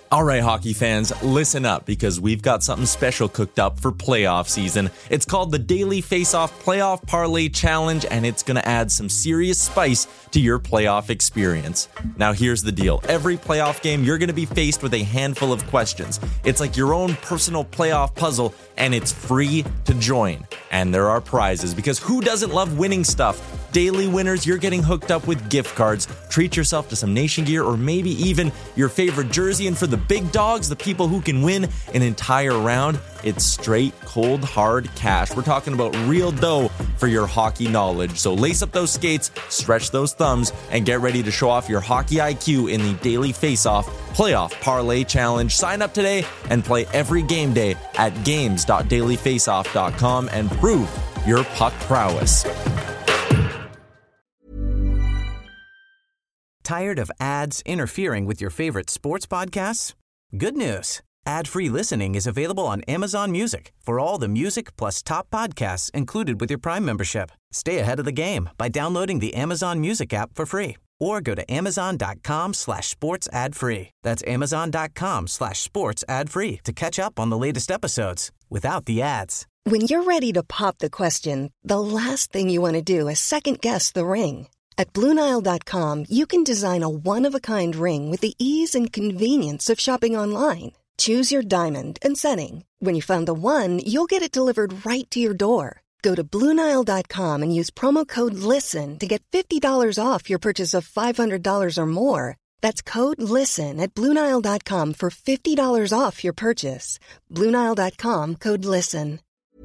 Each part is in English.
All right, hockey fans, listen up because we've got something special cooked up for playoff season. It's called the Daily Face-Off Playoff Parlay Challenge, and it's going to add some serious spice to your playoff experience. Now, here's the deal. Every playoff game, you're going to be faced with a handful of questions. It's like your own personal playoff puzzle, and it's free to join. And there are prizes, because who doesn't love winning stuff? Daily winners, you're getting hooked up with gift cards. Treat yourself to some Nation gear or maybe even your favorite jersey. And for the big dogs, the people who can win an entire round, it's straight, cold, hard cash. We're talking about real dough for your hockey knowledge. So lace up those skates, stretch those thumbs, and get ready to show off your hockey IQ in the Daily Face-Off Playoff Parlay Challenge. Sign up today and play every game day at games.dailyfaceoff.com and prove your puck prowess. Tired of ads interfering with your favorite sports podcasts? Good news. Ad-free listening is available on Amazon Music for all the music plus top podcasts included with your Prime membership. Stay ahead of the game by downloading the Amazon Music app for free or go to amazon.com/sports ad free. That's amazon.com/sports ad free to catch up on the latest episodes without the ads. When you're ready to pop the question, the last thing you want to do is second-guess the ring. At BlueNile.com, you can design a one-of-a-kind ring with the ease and convenience of shopping online. Choose your diamond and setting. When you find the one, you'll get it delivered right to your door. Go to BlueNile.com and use promo code LISTEN to get $50 off your purchase of $500 or more. That's code LISTEN at BlueNile.com for $50 off your purchase. BlueNile.com, code LISTEN.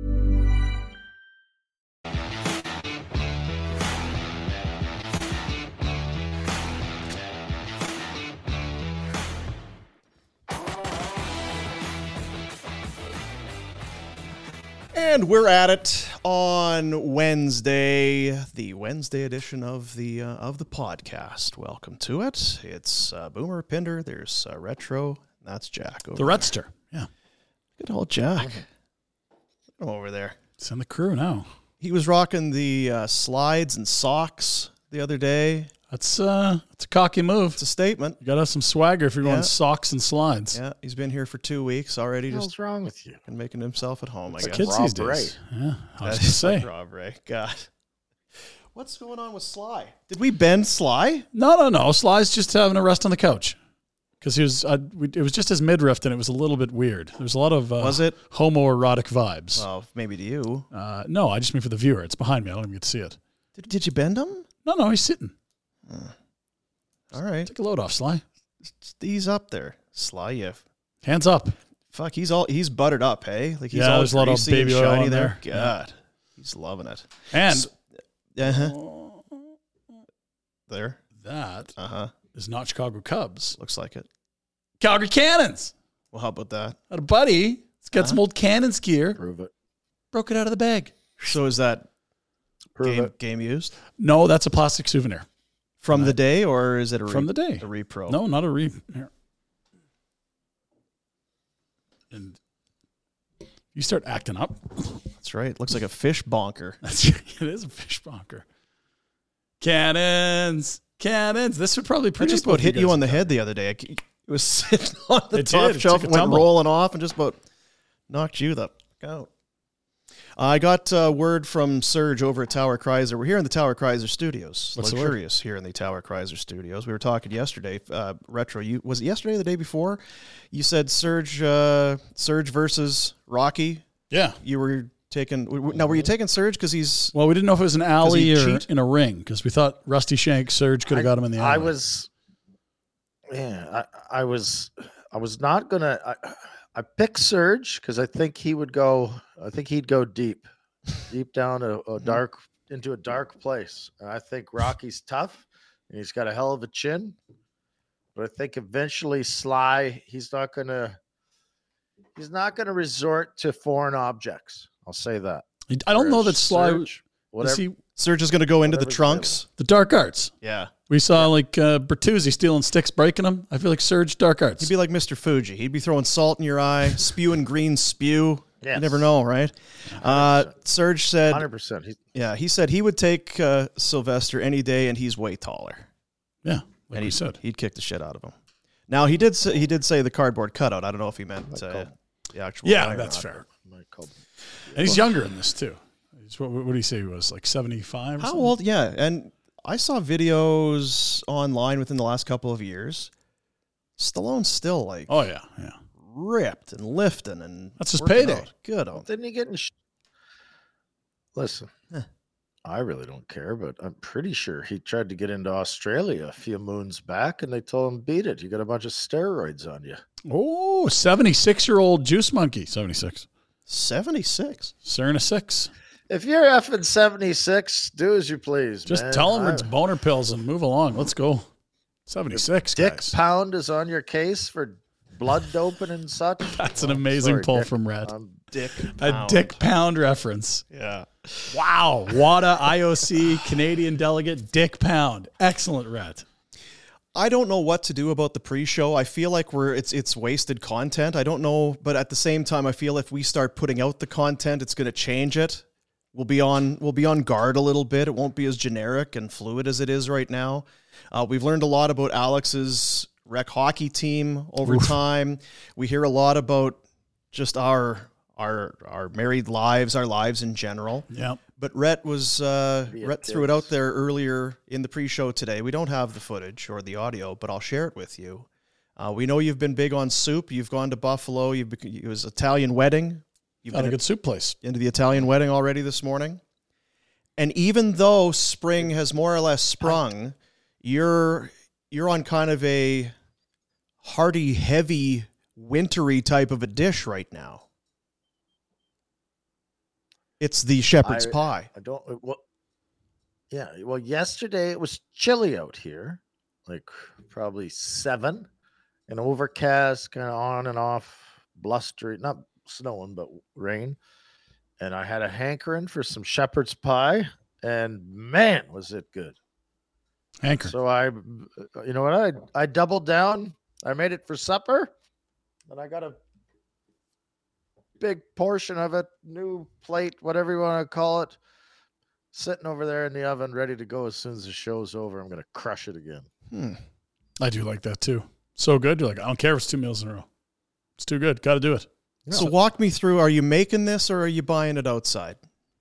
And we're at it on Wednesday, the Wednesday edition of the podcast. Welcome to it. It's Boomer, Pinder. There's Retro. And that's Jack. The Redster. Yeah. Good old Jack. Look at him over there. It's in the crew now. He was rocking the slides and socks the other day. That's a cocky move. It's a statement. You got to have some swagger if you're going socks and slides. Yeah, he's been here for 2 weeks already. What's wrong with you? And making himself at home, I guess. Kids these days. Yeah, I was going to say. Rob Ray. God. What's going on with Sly? Did we bend Sly? No. Sly's just having a rest on the couch. Because he was, it was just his midriff, and it was a little bit weird. There was a lot of was it homoerotic vibes. Well, maybe to you. No, I just mean for the viewer. It's behind me. I don't even get to see it. Did you bend him? No, he's sitting. All right. Take a load off, Sly. Just ease up there, Sly. Yeah. Hands up. Fuck, he's buttered up, hey? Like he's all there's a lot of baby oil shiny in there. there. God, yeah. He's loving it. And there. That is not Chicago Cubs. Looks like it. Calgary Cannons. Well, how about that? Had a buddy. He's got some old Cannons gear. Prove it. Broke it out of the bag. So is that game used? No, that's a plastic souvenir. From the day, or is it from the day? A repro? No, not a here. And you start acting up. That's right. Looks like a fish bonker. It is a fish bonker. Cannons. This would probably I just about hit you on the head the other day. It was sitting on the top shelf and went rolling off and just about knocked you the fuck out. I got word from Serge over at Tower Chrysler. We're here in the Tower Chrysler Studios. What's Luxurious here in the Tower Chrysler Studios. We were talking yesterday, Retro. Was it yesterday or the day before? You said Serge versus Rocky. Yeah. You were taking... Now, were you taking Serge because he's... Well, we didn't know if it was an alley or in a ring because we thought Rusty Shank, Serge could have got him in the alley. I was not going to... I picked Serge because I think he would go. I think he'd go deep down into a dark place. And I think Rocky's tough, and he's got a hell of a chin. But I think eventually Sly, he's not gonna resort to foreign objects. I'll say that. I don't know that Sly. Serge is going to go into the trunks, the dark arts. Yeah. We saw Bertuzzi stealing sticks, breaking them. I feel like Serge dark arts. He'd be like Mr. Fuji. He'd be throwing salt in your eye, spewing green spew. Yes. You never know, right? Serge said 100%. He said he would take Sylvester any day, and he's way taller. Yeah, and he said he'd kick the shit out of him. Now he did say the cardboard cutout. I don't know if he meant the actual. Yeah, that's fair. And he's younger in this too. What did he say he was, like 75? How old? Yeah, and I saw videos online within the last couple of years. Stallone's still like, ripped and lifting, and that's his payday. Out. Good. Didn't he get in? Listen, I really don't care, but I'm pretty sure he tried to get into Australia a few moons back, and they told him, beat it. You got a bunch of steroids on you. Oh, 76-year-old juice monkey. 76. 76. Serena 6. If you're effing 76, do as you please. Just man. tell him it's boner pills and move along. Let's go. 76. Dick guys. Pound is on your case for blood doping and such. That's an amazing pull from Red. Dick A Dick Pound reference. Yeah. Wow. WADA IOC Canadian delegate Dick Pound. Excellent, Red. I don't know what to do about the pre-show. I feel like it's wasted content. I don't know, but at the same time, I feel if we start putting out the content, it's going to change it. We'll be on guard a little bit. It won't be as generic and fluid as it is right now. We've learned a lot about Alex's rec hockey team over time. We hear a lot about just our married lives, our lives in general. Yeah. But Rhett threw it out there earlier in the pre-show today. We don't have the footage or the audio, but I'll share it with you. We know you've been big on soup. You've gone to Buffalo. It was Italian wedding. You've Got a good soup place. Into the Italian wedding already this morning. And even though spring has more or less sprung, you're on kind of a hearty, heavy, wintry type of a dish right now. It's the shepherd's pie. Well, yesterday it was chilly out here, like probably 7, and overcast, kind of on and off, blustery, not snowing, but rain. And I had a hankering for some shepherd's pie, and man, was it good. Hankering. So you know what? I doubled down. I made it for supper, and I got a big portion of it, new plate, whatever you want to call it, sitting over there in the oven, ready to go as soon as the show's over. I'm going to crush it again. I do like that too. So good. You're like, I don't care if it's 2 meals in a row. It's too good. Got to do it. Yeah. So walk me through, are you making this or are you buying it outside?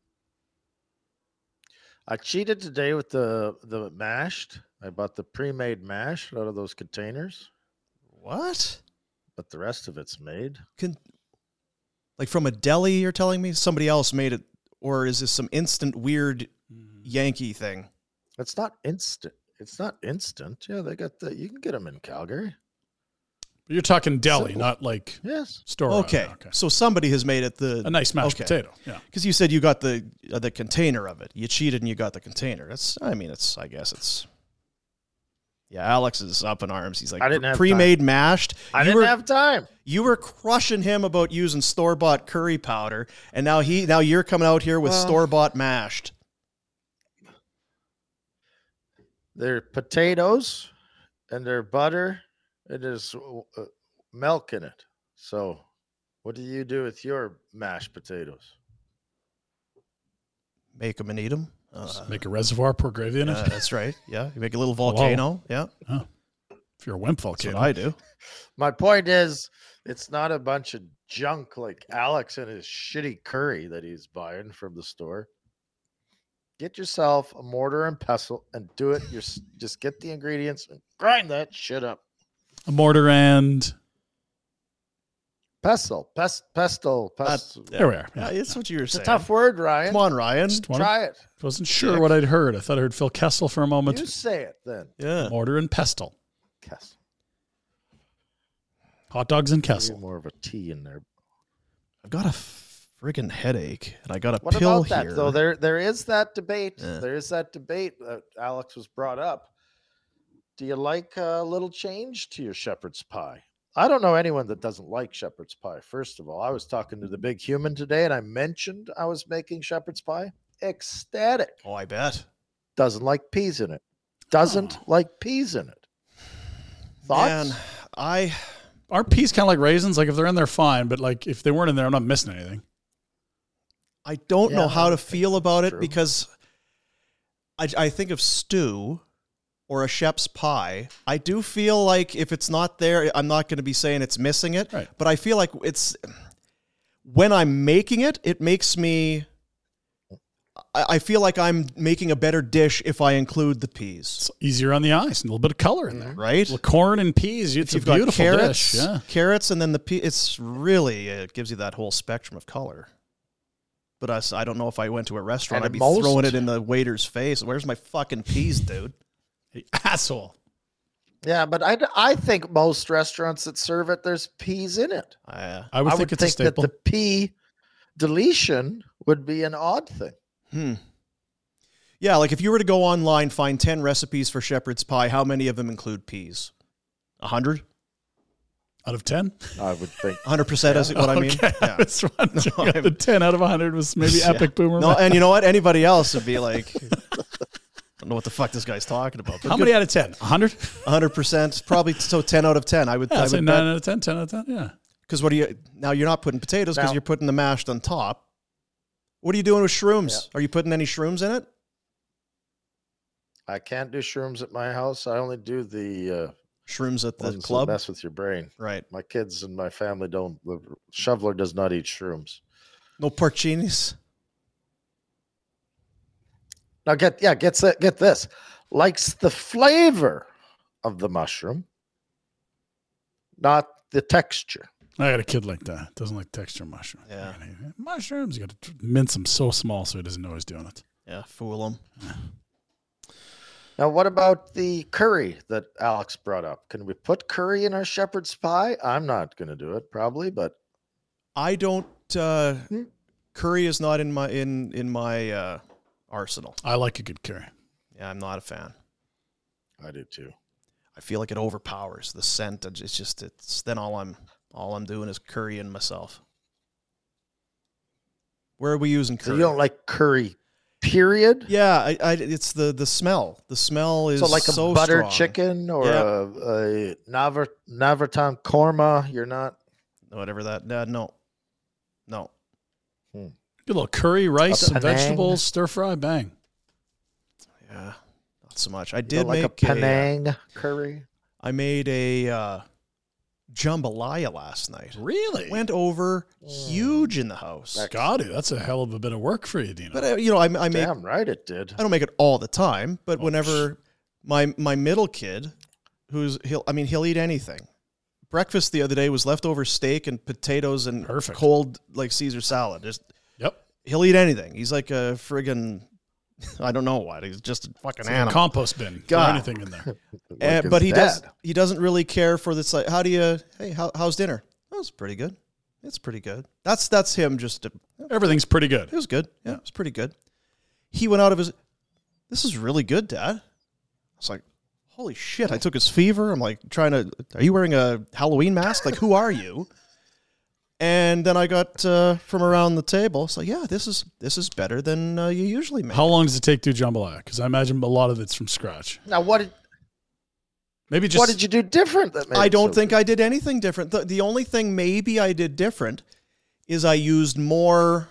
I cheated today with the mashed. I bought the pre-made mash out of those containers. What? But the rest of it's made. Like from a deli, you're telling me? Somebody else made it? Or is this some instant weird Yankee thing? It's not instant. It's not instant. Yeah, they got you can get them in Calgary. But you're talking deli, not like store. Okay. So somebody has made it a nice mashed potato. Yeah. Because you said you got the container of it. You cheated and you got the container. Yeah, Alex is up in arms. He's like, I didn't have pre-made time. mashed. I didn't have time. You were crushing him about using store-bought curry powder, and now you're coming out here with store-bought mashed. They're potatoes, and they're butter, and there's milk in it. So what do you do with your mashed potatoes? Make them and eat them. Make a reservoir, pour gravy in it. That's right. Yeah, you make a little volcano. Hello. Yeah. Oh. If you're a wimp volcano. That's what I do. My point is, it's not a bunch of junk like Alex and his shitty curry that he's buying from the store. Get yourself a mortar and pestle and do it. Just get the ingredients and grind that shit up. A mortar and pestle. There we are. Yeah, it's what you were saying. It's a tough word, Ryan. Come on, Ryan. Try it. I wasn't sure what I'd heard. I thought I heard Phil Kessel for a moment. You say it then. Yeah. Mortar and pestle. Kessel. Hot dogs and Kessel. More of a T in there. I've got a friggin' headache, and I got a what pill about that, here. Though there is that debate. Yeah. There is that debate that Alex was brought up. Do you like a little change to your shepherd's pie? I don't know anyone that doesn't like shepherd's pie. First of all, I was talking to the big human today, and I mentioned I was making shepherd's pie. Ecstatic. Oh, I bet. Doesn't like peas in it. Doesn't like peas in it. Thoughts? Man, aren't peas kind of like raisins? Like if they're in there, fine. But like if they weren't in there, I'm not missing anything. I don't know how to feel about it because I think of stew or a Shep's pie, I do feel like if it's not there, I'm not going to be saying it's missing it. Right. But I feel like when I'm making it, it makes me... I feel like I'm making a better dish if I include the peas. It's easier on the eyes and a little bit of color in there. Right? Well, corn and peas, it's a You've got beautiful carrots, dish. Yeah. carrots, and then the pea. It's really, it gives you that whole spectrum of color. But I don't know if I went to a restaurant, I'd be throwing it in the waiter's face. Where's my fucking peas, dude? Hey, asshole. Yeah, but I think most restaurants that serve it, there's peas in it. I would think it's a that staple. the pea deletion would be an odd thing. Yeah, like if you were to go online, find 10 recipes for shepherd's pie, how many of them include peas? 100? Out of 10? I would think. 100% is what I mean? Okay. Yeah. That's right. The 10 out of 100 was maybe Epic Boomer. No, and you know what? Anybody else would be like, I don't know what the fuck this guy's talking about. How many out of 10? 100? 100%. Probably so 10 out of 10. I would say 9 bet. out of 10, 10 out of 10, yeah. Because now you're not putting potatoes because Now- you're putting the mashed on top. What are you doing with shrooms? Yeah. Are you putting any shrooms in it? I can't do shrooms at my house. I only do the Shrooms at the ones that club? mess with your brain. Right. My kids and my family don't. The shoveler does not eat shrooms. No porcinis? Now get this. Likes the flavor of the mushroom, not the texture. I got a kid like that. Doesn't like texture mushroom. Yeah. Mushrooms, you got to mince them so small so he doesn't know he's doing it. Yeah, fool him. Now, what about the curry that Alex brought up? Can we put curry in our shepherd's pie? I'm not going to do it, probably, but I don't. Curry is not in my arsenal. I like a good curry. Yeah, I'm not a fan. I do too. I feel like it overpowers the scent. It's then all I'm doing is currying myself. Where are we using curry? So you don't like curry, period? Yeah, it's the smell. The smell is So like a butter strong. chicken or Yeah. a Navratan korma, you're not? Whatever that. No. Get a little curry, rice, A some Penang? vegetables, stir fry, bang. Yeah, not so much. I You did don't like make a Penang curry? I made a jambalaya last night. Really? Went over huge in the house. Got it. That's a hell of a bit of work for you, Dino. But I make. Damn right it did. I don't make it all the time, but whenever my middle kid, he'll eat anything. Breakfast the other day was leftover steak and potatoes and Perfect. cold like Caesar salad. Yep. He'll eat anything. He's like a friggin', I don't know what. He's just a fucking It's like a animal. compost bin. Throw God. anything in there. Like But his he doesn't really care for this. Like, how's dinner? Oh, it's pretty good. It's pretty good. That's him. Everything's pretty good. It was good. Yeah, it was pretty good. He went out of his. This is really good, Dad. I was like, holy shit! I took his fever. I'm like are you wearing a Halloween mask? Like, who are you? And then I got from around the table. So yeah, this is better than you usually make. How long does it take to do jambalaya? Because I imagine a lot of it's from scratch. Now, what did you do different? That made I it don't so think I did anything different. The only thing maybe I did different is I used more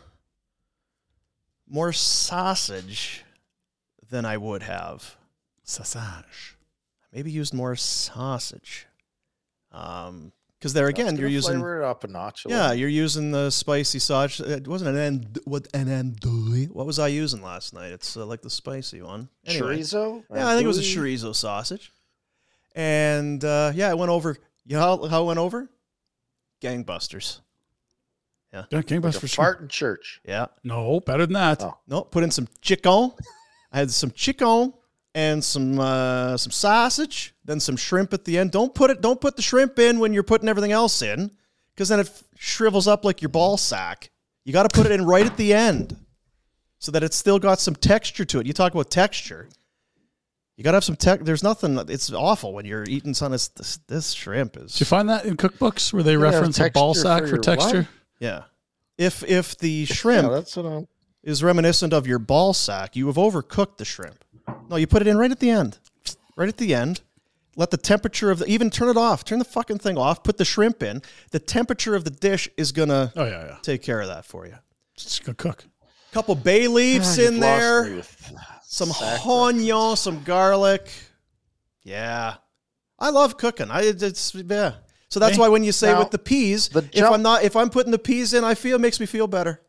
sausage than I would have. Sausage. Maybe used more sausage. Because there again, you're using flavor it up a notch. you're using the spicy sausage. It wasn't what was I using last night? It's like the spicy one. Anyway. Chorizo. Yeah, I think it was a chorizo sausage. And it went over. You know how it went over? Gangbusters. Yeah, gangbusters Like for a sure. fart in church. Yeah. No, better than that. Oh. No, put in some chicken. I had some chicken and some sausage, then some shrimp at the end. Don't put the shrimp in when you're putting everything else in, because then it shrivels up like your ball sack. You got to put it in right at the end, so that it's still got some texture to it. You talk about texture. You got to have some There's nothing. It's awful when you're eating some. This shrimp is. Did you find that in cookbooks where they have reference a ball texture sack for for your texture? what? Yeah. If the shrimp Yeah, that's what I'm. is reminiscent of your ball sack, you have overcooked the shrimp. No, you put it in right at the end. Right at the end. Let the temperature of even turn it off. Turn the fucking thing off. Put the shrimp in. The temperature of the dish is going to take care of that for you. It's going to cook. Couple bay leaves You've in lost me there. with Some sack honyo, some garlic. Yeah. I love cooking. Yeah. So that's why when you say Now, with the peas, if I'm putting the peas in, it makes me feel better.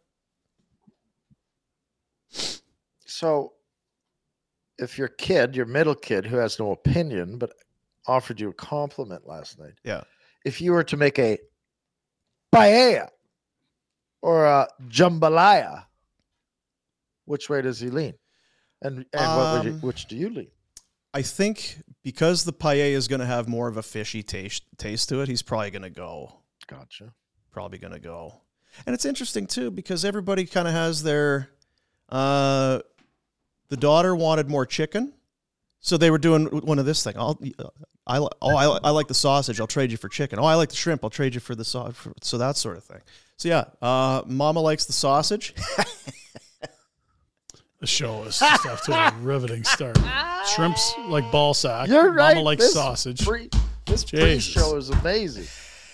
So if your middle kid who has no opinion, but offered you a compliment last night. Yeah. If you were to make a paella or a jambalaya, which way does he lean? And which do you lean? I think because the paella is going to have more of a fishy taste to it, he's probably going to go. Gotcha. Probably going to go. And it's interesting, too, because everybody kind of has their... the daughter wanted more chicken, so they were doing one of this thing. I like the sausage. I'll trade you for chicken. Oh, I like the shrimp. I'll trade you for the sausage. So that sort of thing. So, yeah, Mama likes the sausage. The show is just off to a riveting start. Shrimps like ball sack. You're right. Mama likes sausage. This pre-show is amazing.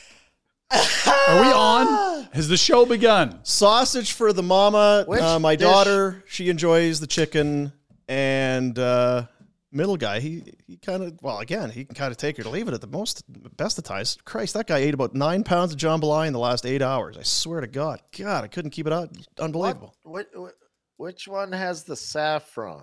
Are we on? Has the show begun? Sausage for the mama. My dish? daughter, she enjoys the chicken. And middle guy, he kind of, he can kind of take it or leave it at the best of times. Christ, that guy ate about 9 pounds of jambalaya in the last 8 hours. I swear to God. God, I couldn't keep it out. Unbelievable. Which one has the saffron?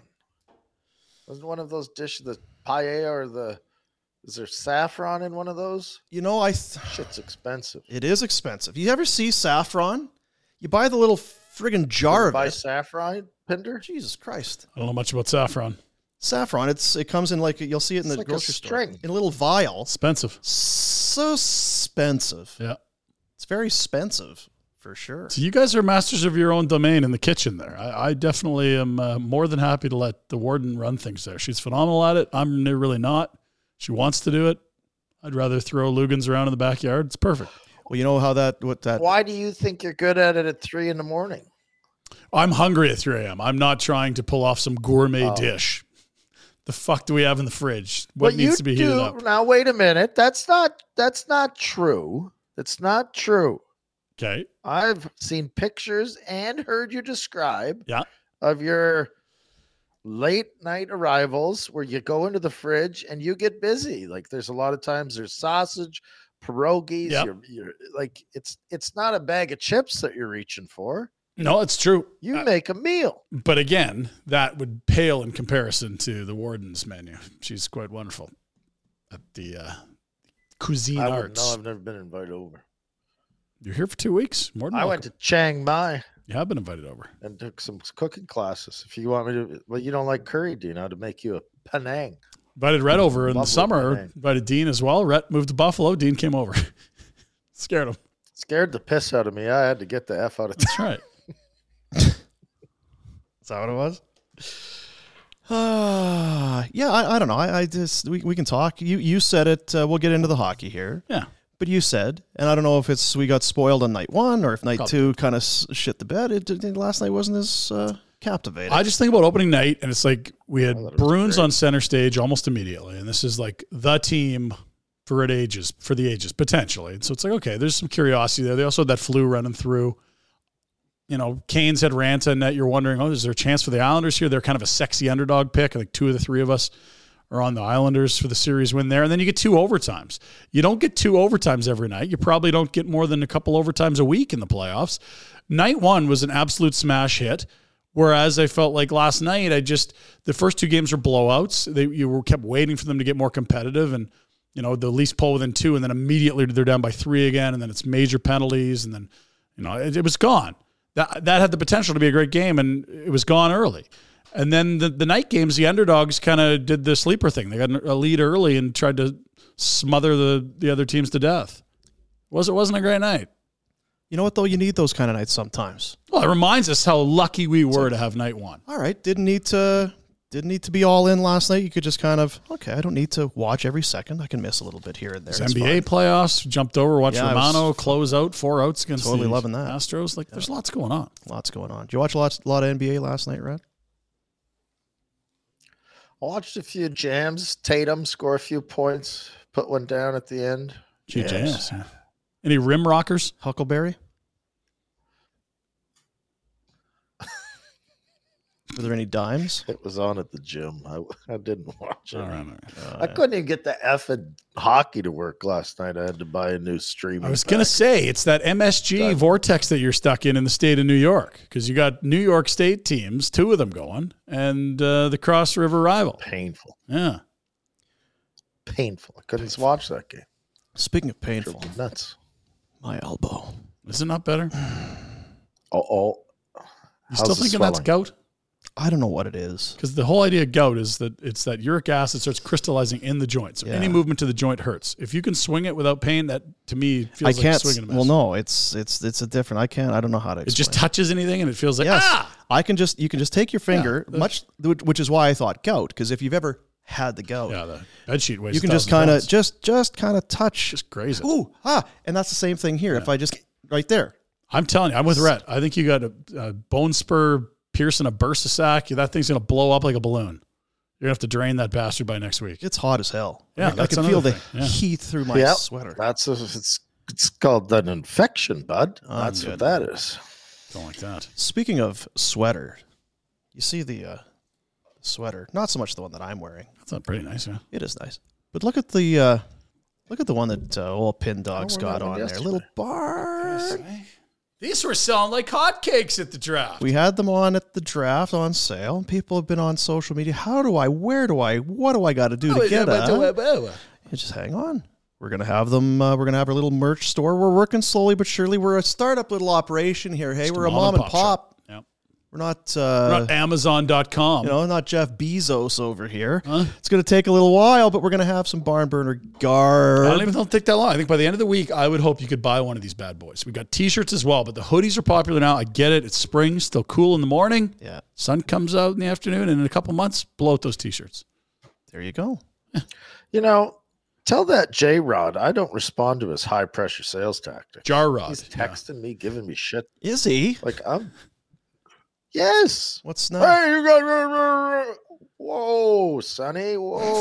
Wasn't one of those dishes the paella or is there saffron in one of those? Shit's expensive. It is expensive. You ever see saffron? You buy the little friggin' jar of it. Buy saffron, Pinder? Jesus Christ. I don't know much about saffron. Saffron, it comes in you'll see it in the grocery store. In a little vial. Expensive. So expensive. Yeah. It's very expensive. For sure. So you guys are masters of your own domain in the kitchen there. I definitely am more than happy to let the warden run things there. She's phenomenal at it. I'm really not. She wants to do it. I'd rather throw Lugans around in the backyard. It's perfect. Well, you know how Why do you think you're good at it at 3 a.m? I'm hungry at 3 a.m. I'm not trying to pull off some gourmet dish. The fuck do we have in the fridge? What needs to be heated up? Now, wait a minute. That's not true. It's not true. Okay. I've seen pictures and heard you describe of your late night arrivals where you go into the fridge and you get busy. Like there's a lot of times there's sausage, pierogies. Yep. You're like, it's not a bag of chips that you're reaching for. No, it's true. You make a meal. But again, that would pale in comparison to the warden's menu. She's quite wonderful at the Cuisine Arts. No, I've never been invited over. You're here for 2 weeks. More than I welcome. went to Chiang Mai. You have been invited over. And took some cooking classes. If you want me to, well, you don't like curry, do you know, to make you a Penang. Invited Rhett over in the summer. Penang. Invited Dean as well. Rhett moved to Buffalo. Dean came over. Scared him. Scared the piss out of me. I had to get the F out of That's right. Is that what it was? Yeah, I don't know. I just we can talk. You said it. We'll get into the hockey here. Yeah. But you said, and I don't know if it's we got spoiled on night one or if night two kind of shit the bed. Last night wasn't as captivating. I just think about opening night, and it's like we had Bruins on center stage almost immediately, and this is like the team for the ages, potentially. And so it's like, okay, there's some curiosity there. They also had that flu running through. You know, Canes had Ranta in net. You're wondering, is there a chance for the Islanders here? They're kind of a sexy underdog pick. I think 2 of the 3 of us are on the Islanders for the series win there. And then you get 2 overtimes. You don't get 2 overtimes every night. You probably don't get more than a couple overtimes a week in the playoffs. Night 1 was an absolute smash hit, whereas I felt like last night, the first 2 games were blowouts. You kept waiting for them to get more competitive, and you know, the least pull within 2, and then immediately they're down by 3 again, and then it's major penalties, and then it was gone. That had the potential to be a great game, and it was gone early. And then the night games, the underdogs kind of did the sleeper thing. They got a lead early and tried to smother the other teams to death. It wasn't a great night. You know what, though? You need those kind of nights sometimes. Well, it reminds us how lucky we were to have night 1. All right. Didn't need to be all in last night. You could just kind of, I don't need to watch every second. I can miss a little bit here and there. NBA playoffs, jumped over, watched Romano close out 4 outs against totally loving that. Astros. There's lots going on. Lots going on. Did you watch a lot of NBA last night, Red? I watched a few jams. Tatum score a few points, put one down at the end. Jams. Any rim rockers? Huckleberry? Were there any dimes? It was on at the gym. I didn't watch it. All right. I couldn't even get the effing hockey to work last night. I had to buy a new streaming. I was going to say, it's that MSG vortex that you're stuck in the state of New York, because you got New York State teams, 2 of them going, and the Cross River rival. Painful. Yeah. Painful. I couldn't watch that game. Speaking of painful, Nuts. my elbow. Is it not better? Oh. You still thinking that's gout? I don't know what it is. Because the whole idea of gout is that it's that uric acid starts crystallizing in the joint. So any movement to the joint hurts. If you can swing it without pain, that to me feels like swinging a miss. Well, no, it's a different. I don't know how to explain. It just touches anything and it feels like, You can just take your finger, which is why I thought gout, because if you've ever had the gout. Yeah, the bed sheet weighs you can just kind of just kind of touch. Just graze it. Ooh, and that's the same thing here. Yeah. If I just right there. I'm telling you, I'm with Rhett. I think you got a bone spur piercing a bursa sac. That thing's going to blow up like a balloon. You're going to have to drain that bastard by next week. It's hot as hell. Yeah, I can feel the heat through my sweater. It's called an infection, bud. That's what that is. Don't like that. Speaking of sweater, you see the sweater. Not so much the one that I'm wearing. That's not pretty nice, yeah. It is nice. But look at the one that old Pin Dog's got on there. Little bar. These were selling like hotcakes at the draft. We had them on at the draft on sale, and people have been on social media. What do I got to do to get them? Just hang on. We're going to have them. We're going to have our little merch store. We're working slowly but surely. We're a startup little operation here. Hey, we're a mom and pop. Yep. We're not Amazon.com. Not Jeff Bezos over here. Huh? It's going to take a little while, but we're going to have some barn burner garb. I don't even take that long. I think by the end of the week, I would hope you could buy one of these bad boys. We got T-shirts as well, but the hoodies are popular now. I get it. It's spring, still cool in the morning. Yeah. Sun comes out in the afternoon, and in a couple months, blow out those T-shirts. There you go. Tell that J-Rod I don't respond to his high-pressure sales tactic. Jar-Rod. He's texting me, giving me shit. Is he? Yes. What's not? Hey, you got. Whoa, Sonny.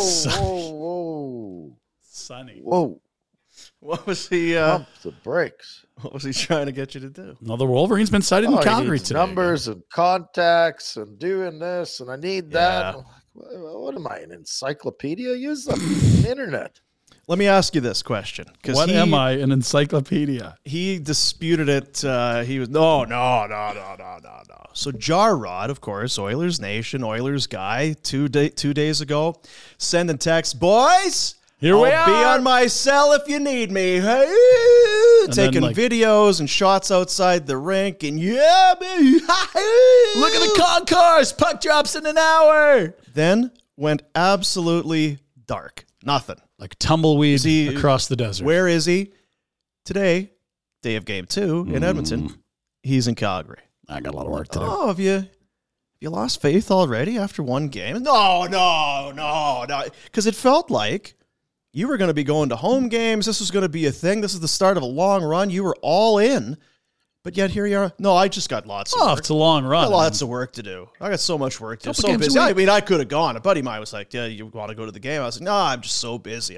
Whoa. Sonny. Whoa. What was he? Pump the brakes. What was he trying to get you to do? Another Wolverine's been cited in Calgary today. Numbers and contacts and doing this, and I need that. What am I, an encyclopedia? Use the internet. Let me ask you this question. What am I, an encyclopedia? He disputed it. He was, no. So Jar-Rod, of course, Oilers Nation, Oilers guy, 2 days ago, sending text, boys, here we are. I'll be on my cell if you need me. Hey, taking videos and shots outside the rink, and look at the concourse, puck drops in an hour. Then went absolutely dark. Nothing. Like tumbleweed across the desert. Where is he? Today, day of game 2 in Edmonton. He's in Calgary. I got a lot of work to do. Oh, have you lost faith already after one game? No. Because it felt like you were going to be going to home games. This was going to be a thing. This is the start of a long run. You were all in. But yet here you are. No, I just got lots of work. It's a long run. I got lots of work to do. I got so much work to do. So busy. I mean, I could have gone. A buddy of mine was like, yeah, you want to go to the game? I was like, no, I'm just so busy.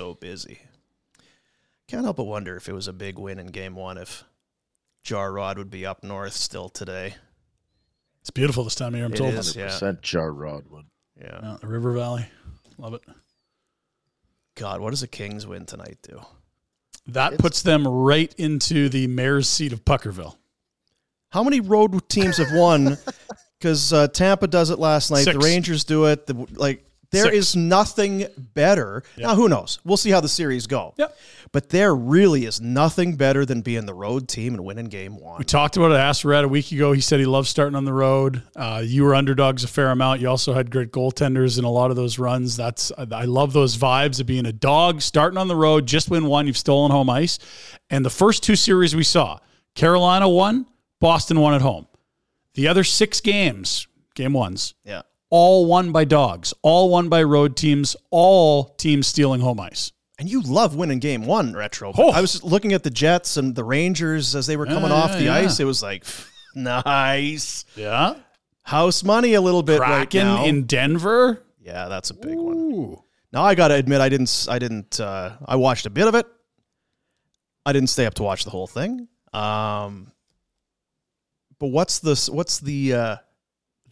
Can't help but wonder if it was a big win in game 1, if Jar-Rod would be up north still today. It's beautiful this time of year, I'm told. 100% Jar-Rod would. Yeah. River Valley. Love it. God, what does a Kings win tonight do? That puts them right into the mayor's seat of Puckerville. How many road teams have won? Because Tampa does it last night. 6. The Rangers do it. There 6. is nothing better. Yep. Now, who knows? We'll see how the series go. Yep. But there really is nothing better than being the road team and winning game 1. We talked about it. I asked Red a week ago. He said he loves starting on the road. You were underdogs a fair amount. You also had great goaltenders in a lot of those runs. I love those vibes of being a dog, starting on the road, just win 1. You've stolen home ice. And the first 2 series we saw, Carolina won, Boston won at home. The other 6 games, game 1s, all won by dogs, all won by road teams, all teams stealing home ice. And you love winning game 1, Retro. I was just looking at the Jets and the Rangers as they were coming off the ice. It was like, nice. Yeah. House money a little bit Kraken right now. In Denver. Yeah, that's a big one. Now, I got to admit, I watched a bit of it. I didn't stay up to watch the whole thing. But what's the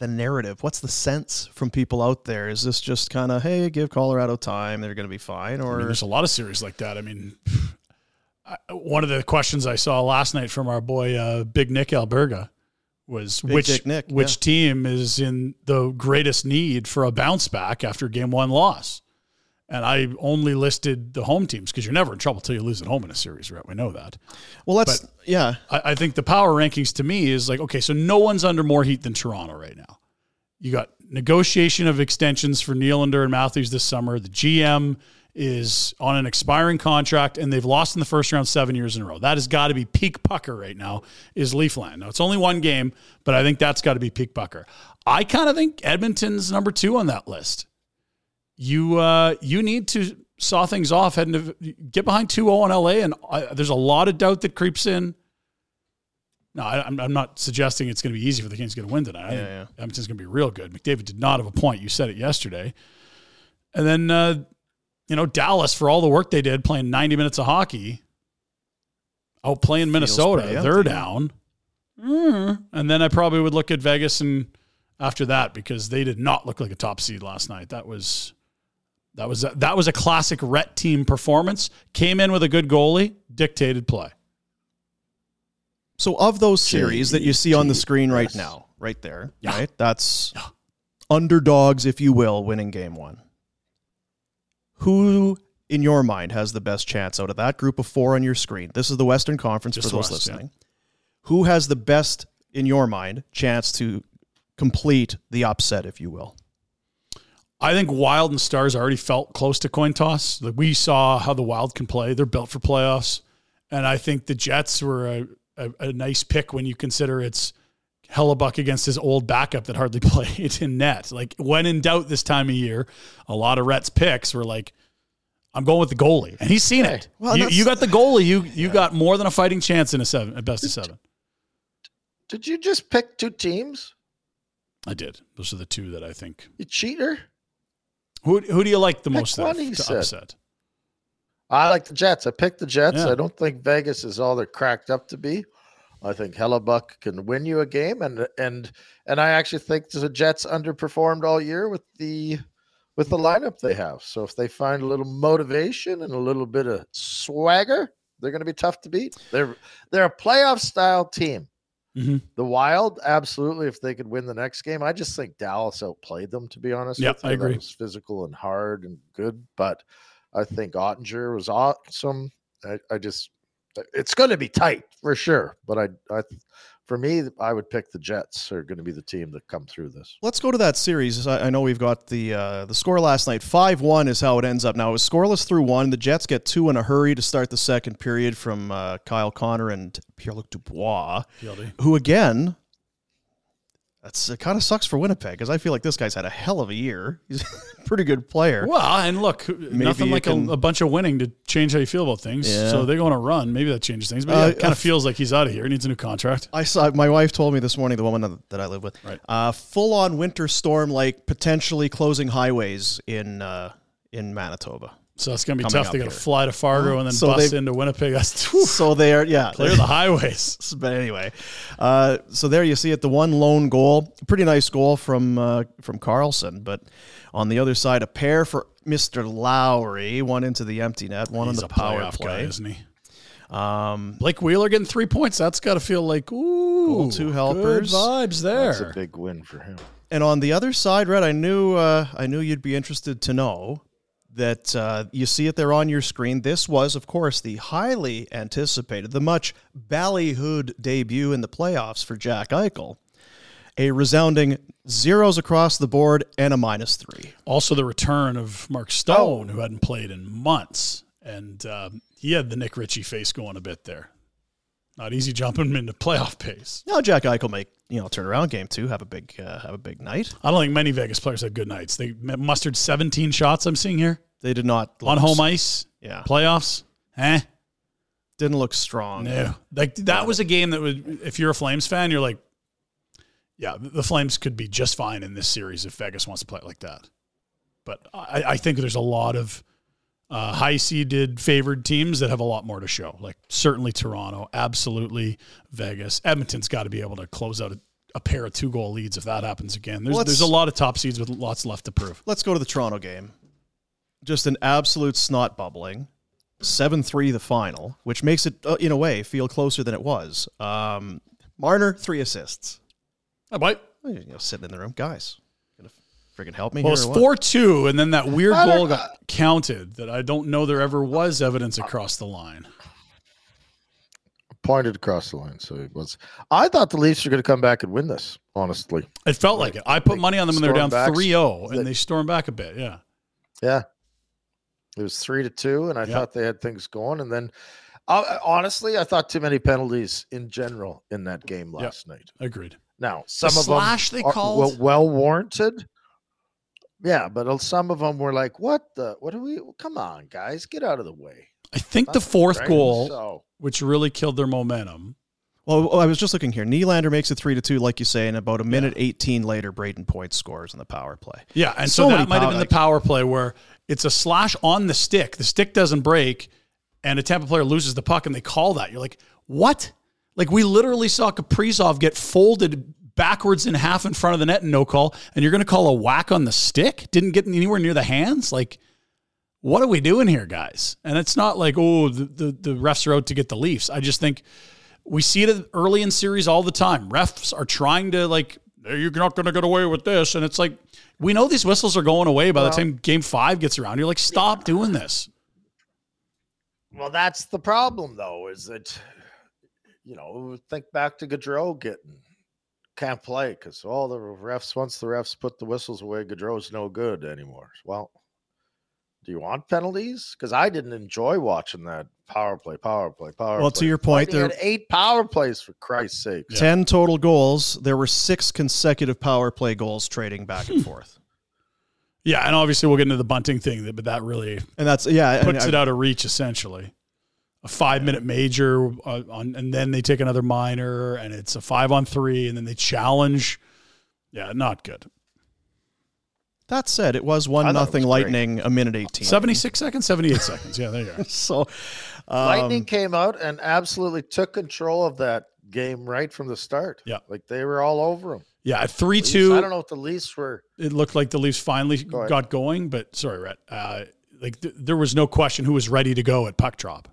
the narrative? What's the sense from people out there? Is this just kind of, hey, give Colorado time, they're going to be fine? Or there's a lot of series like that. I mean, one of the questions I saw last night from our boy Big Nick Alberga was which team is in the greatest need for a bounce back after game one loss. And I only listed the home teams because you're never in trouble until you lose at home in a series, right? We know that. Well, I think the power rankings to me is like, okay, so no one's under more heat than Toronto right now. You got negotiation of extensions for Nylander and Matthews this summer. The GM is on an expiring contract, and they've lost in the first round 7 years in a row. That has got to be peak pucker right now, is Leafland. Now, it's only one game, but I think that's got to be peak pucker. I kind of think Edmonton's number 2 on that list. You need to saw things off, heading to get behind 2-0 in LA, and there's a lot of doubt that creeps in. No, I'm not suggesting it's going to be easy for the Kings to win tonight. I think Edmonton's going to be real good. McDavid did not have a point. You said it yesterday. And then, Dallas, for all the work they did playing 90 minutes of hockey, playing Minnesota, they're down. And then I probably would look at Vegas and after that, because they did not look like a top seed last night. That was a classic Rhett team performance. Came in with a good goalie, dictated play. So of those series that you see on the screen right now, right there, right? That's underdogs, if you will, winning game one. Who, in your mind, has the best chance out of that group of 4 on your screen? This is the Western Conference for those listening. Yeah. Who has the best, in your mind, chance to complete the upset, if you will? I think Wild and Stars already felt close to coin toss. Like, we saw how the Wild can play. They're built for playoffs. And I think the Jets were a nice pick when you consider it's Hellebuck against his old backup that hardly played in net. Like, when in doubt this time of year, a lot of Rhett's picks were like, I'm going with the goalie. And he's seen it. Well, you got the goalie. You got more than a fighting chance in a best of 7. Did you just pick 2 teams? I did. Those are the 2 that I think. You cheater. Who do you like the most to upset? I like the Jets. I picked the Jets. Yeah. I don't think Vegas is all they're cracked up to be. I think Hellebuck can win you a game, and I actually think the Jets underperformed all year with the lineup they have. So if they find a little motivation and a little bit of swagger, they're going to be tough to beat. They're a playoff style team. Mm-hmm. The Wild, absolutely, if they could win the next game. I just think Dallas outplayed them, to be honest. Yeah, I agree. It was physical and hard and good, but I think Ottinger was awesome. It's going to be tight for sure, but for me, I would pick the Jets are going to be the team that come through this. Let's go to that series. I know we've got the score last night. 5-1 is how it ends up now. It was scoreless through 1. The Jets get 2 in a hurry to start the second period from Kyle Connor and Pierre-Luc Dubois, who again, it kind of sucks for Winnipeg because I feel like this guy's had a hell of a year. He's a pretty good player. Well, and look, nothing like a bunch of winning to change how you feel about things. Yeah. So they go on a run. Maybe that changes things. But it kind of feels like he's out of here. He needs a new contract. I saw my wife told me this morning, the woman that I live with, right. Full-on winter storm, like potentially closing highways in Manitoba. So it's going to be tough. They got to fly to Fargo and then bust into Winnipeg. So they are, clear the highways. But anyway, so there you see it, the one lone goal. Pretty nice goal from Karlsson. But on the other side, a pair for Mr. Lowry. One into the empty net, one on the power play. Guy, isn't he? Blake Wheeler getting 3 points. That's got to feel like, ooh, 2 helpers. Good vibes there. That's a big win for him. And on the other side, Red, I knew you'd be interested to know that you see it there on your screen. This was, of course, the highly anticipated, the much ballyhooed debut in the playoffs for Jack Eichel. A resounding 0s across the board and a -3. Also the return of Mark Stone, who hadn't played in months. And he had the Nick Ritchie face going a bit there. Not easy jumping him into playoff pace. No, Jack Eichel make turn around game 2, have a big night. I don't think many Vegas players had good nights. They mustered 17 shots. I'm seeing here. They did not on home ice. Yeah, playoffs. Didn't look strong. No, like that was a game that would. If you're a Flames fan, you're like, yeah, the Flames could be just fine in this series if Vegas wants to play it like that. But I think there's a lot of high-seeded favored teams that have a lot more to show. Like certainly Toronto, absolutely Vegas. Edmonton's got to be able to close out a pair of 2-goal leads if that happens again. There's a lot of top seeds with lots left to prove. Let's go to the Toronto game. Just an absolute snot bubbling. 7-3 the final, which makes it, in a way, feel closer than it was. Marner, 3 assists. I might. Sitting in the room. Guys, gonna freaking help me here. Well, it's 4-2, and then that weird goal got counted that I don't know there ever was evidence across the line. Pointed across the line, so it was. I thought the Leafs were going to come back and win this. Honestly, it felt like it. I put money on them when they were down 3-0, and they stormed back a bit. Yeah, it was 3-2, and I thought they had things going. And then, honestly, I thought too many penalties in general in that game last night. Agreed. Now, some of them they called well warranted. Yeah, but some of them were like, "What are we? Come on, guys, get out of the way." I think the fourth goal, which really killed their momentum. Well, I was just looking here. Nylander makes it 3-2, like you say, and about a minute 18 later, Brayden Point scores on the power play. Yeah, and so that might have been the power play where it's a slash on the stick. The stick doesn't break, and a Tampa player loses the puck, and they call that. You're like, what? Like, we literally saw Kaprizov get folded backwards in half in front of the net and no call, and you're going to call a whack on the stick? Didn't get anywhere near the hands? Like, what are we doing here, guys? And it's not like, the refs are out to get the Leafs. I just think we see it early in series all the time. Refs are trying to, like, you're not going to get away with this. And it's like, we know these whistles are going away by the time Game 5 gets around. You're like, stop doing this. Well, that's the problem, though, is that, think back to Gaudreau can't play because all the refs, once the refs put the whistles away, Gaudreau's no good anymore. Well, do you want penalties? Because I didn't enjoy watching that power play. Well, to your point, there had 8 power plays, for Christ's sake. 10 total goals. There were 6 consecutive power play goals trading back and forth. Yeah, and obviously we'll get into the bunting thing, but that really puts it out of reach, essentially. A 5-minute major, and then they take another minor, and it's a 5-on-3, and then they challenge. Yeah, not good. That said, it was 1-0 Lightning, a minute 18. 76 seconds, 78 seconds. Yeah, there you are. So, Lightning came out and absolutely took control of that game right from the start. Yeah. Like they were all over them. Yeah, at 3-2. I don't know if the Leafs were. It looked like the Leafs finally got going, but sorry, Rhett. There was no question who was ready to go at puck drop.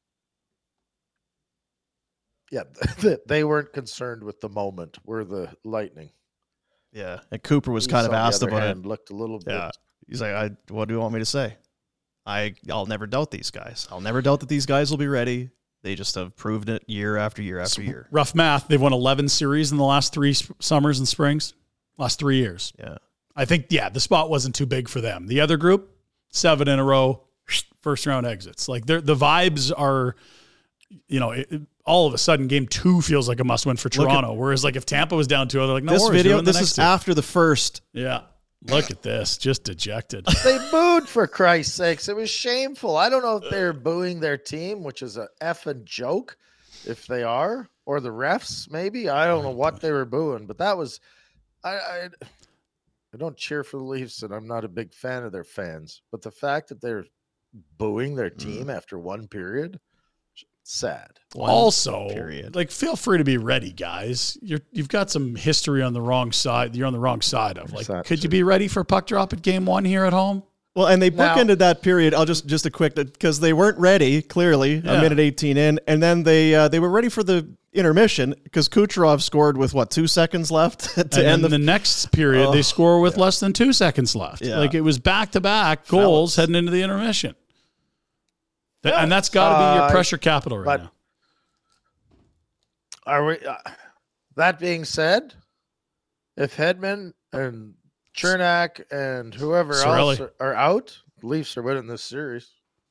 Yeah, they weren't concerned with the moment. Were the Lightning. Yeah, and Cooper was kind of asked about it. Looked a little bit. Yeah, he's like, "What do you want me to say? I'll never doubt these guys. I'll never doubt that these guys will be ready. They just have proved it year after year after year." Rough math. They've won 11 series in the last 3 summers and springs, last 3 years. Yeah, I think the spot wasn't too big for them. The other group, 7 in a row, first round exits. Like the vibes are, all of a sudden, game 2 feels like a must-win for Toronto. Whereas, like, if Tampa was down 2, they're like, no this worries. Video, this is after the first. Yeah. Look at this. Just dejected. They booed, for Christ's sakes. It was shameful. I don't know if they're booing their team, which is a effing joke, if they are, or the refs, maybe. I don't know what they were booing, but that was I don't cheer for the Leafs, and I'm not a big fan of their fans. But the fact that they're booing their team after one period, sad. Also, feel free to be ready, guys. You've got some history on the wrong side. You're on the wrong side of. Like, could you be ready for puck drop at game 1 here at home? Well, and they bookended that period. I'll just a quick, because they weren't ready, clearly, a minute 18 in, and then they were ready for the intermission because Kucherov scored with 2 seconds left to end the next period. They score with less than 2 seconds left. Yeah. Like, it was back-to-back goals heading into the intermission. And that's got to be your pressure capital right now. Are we? That being said, if Hedman and Chernak and whoever else are out, the Leafs are winning this series.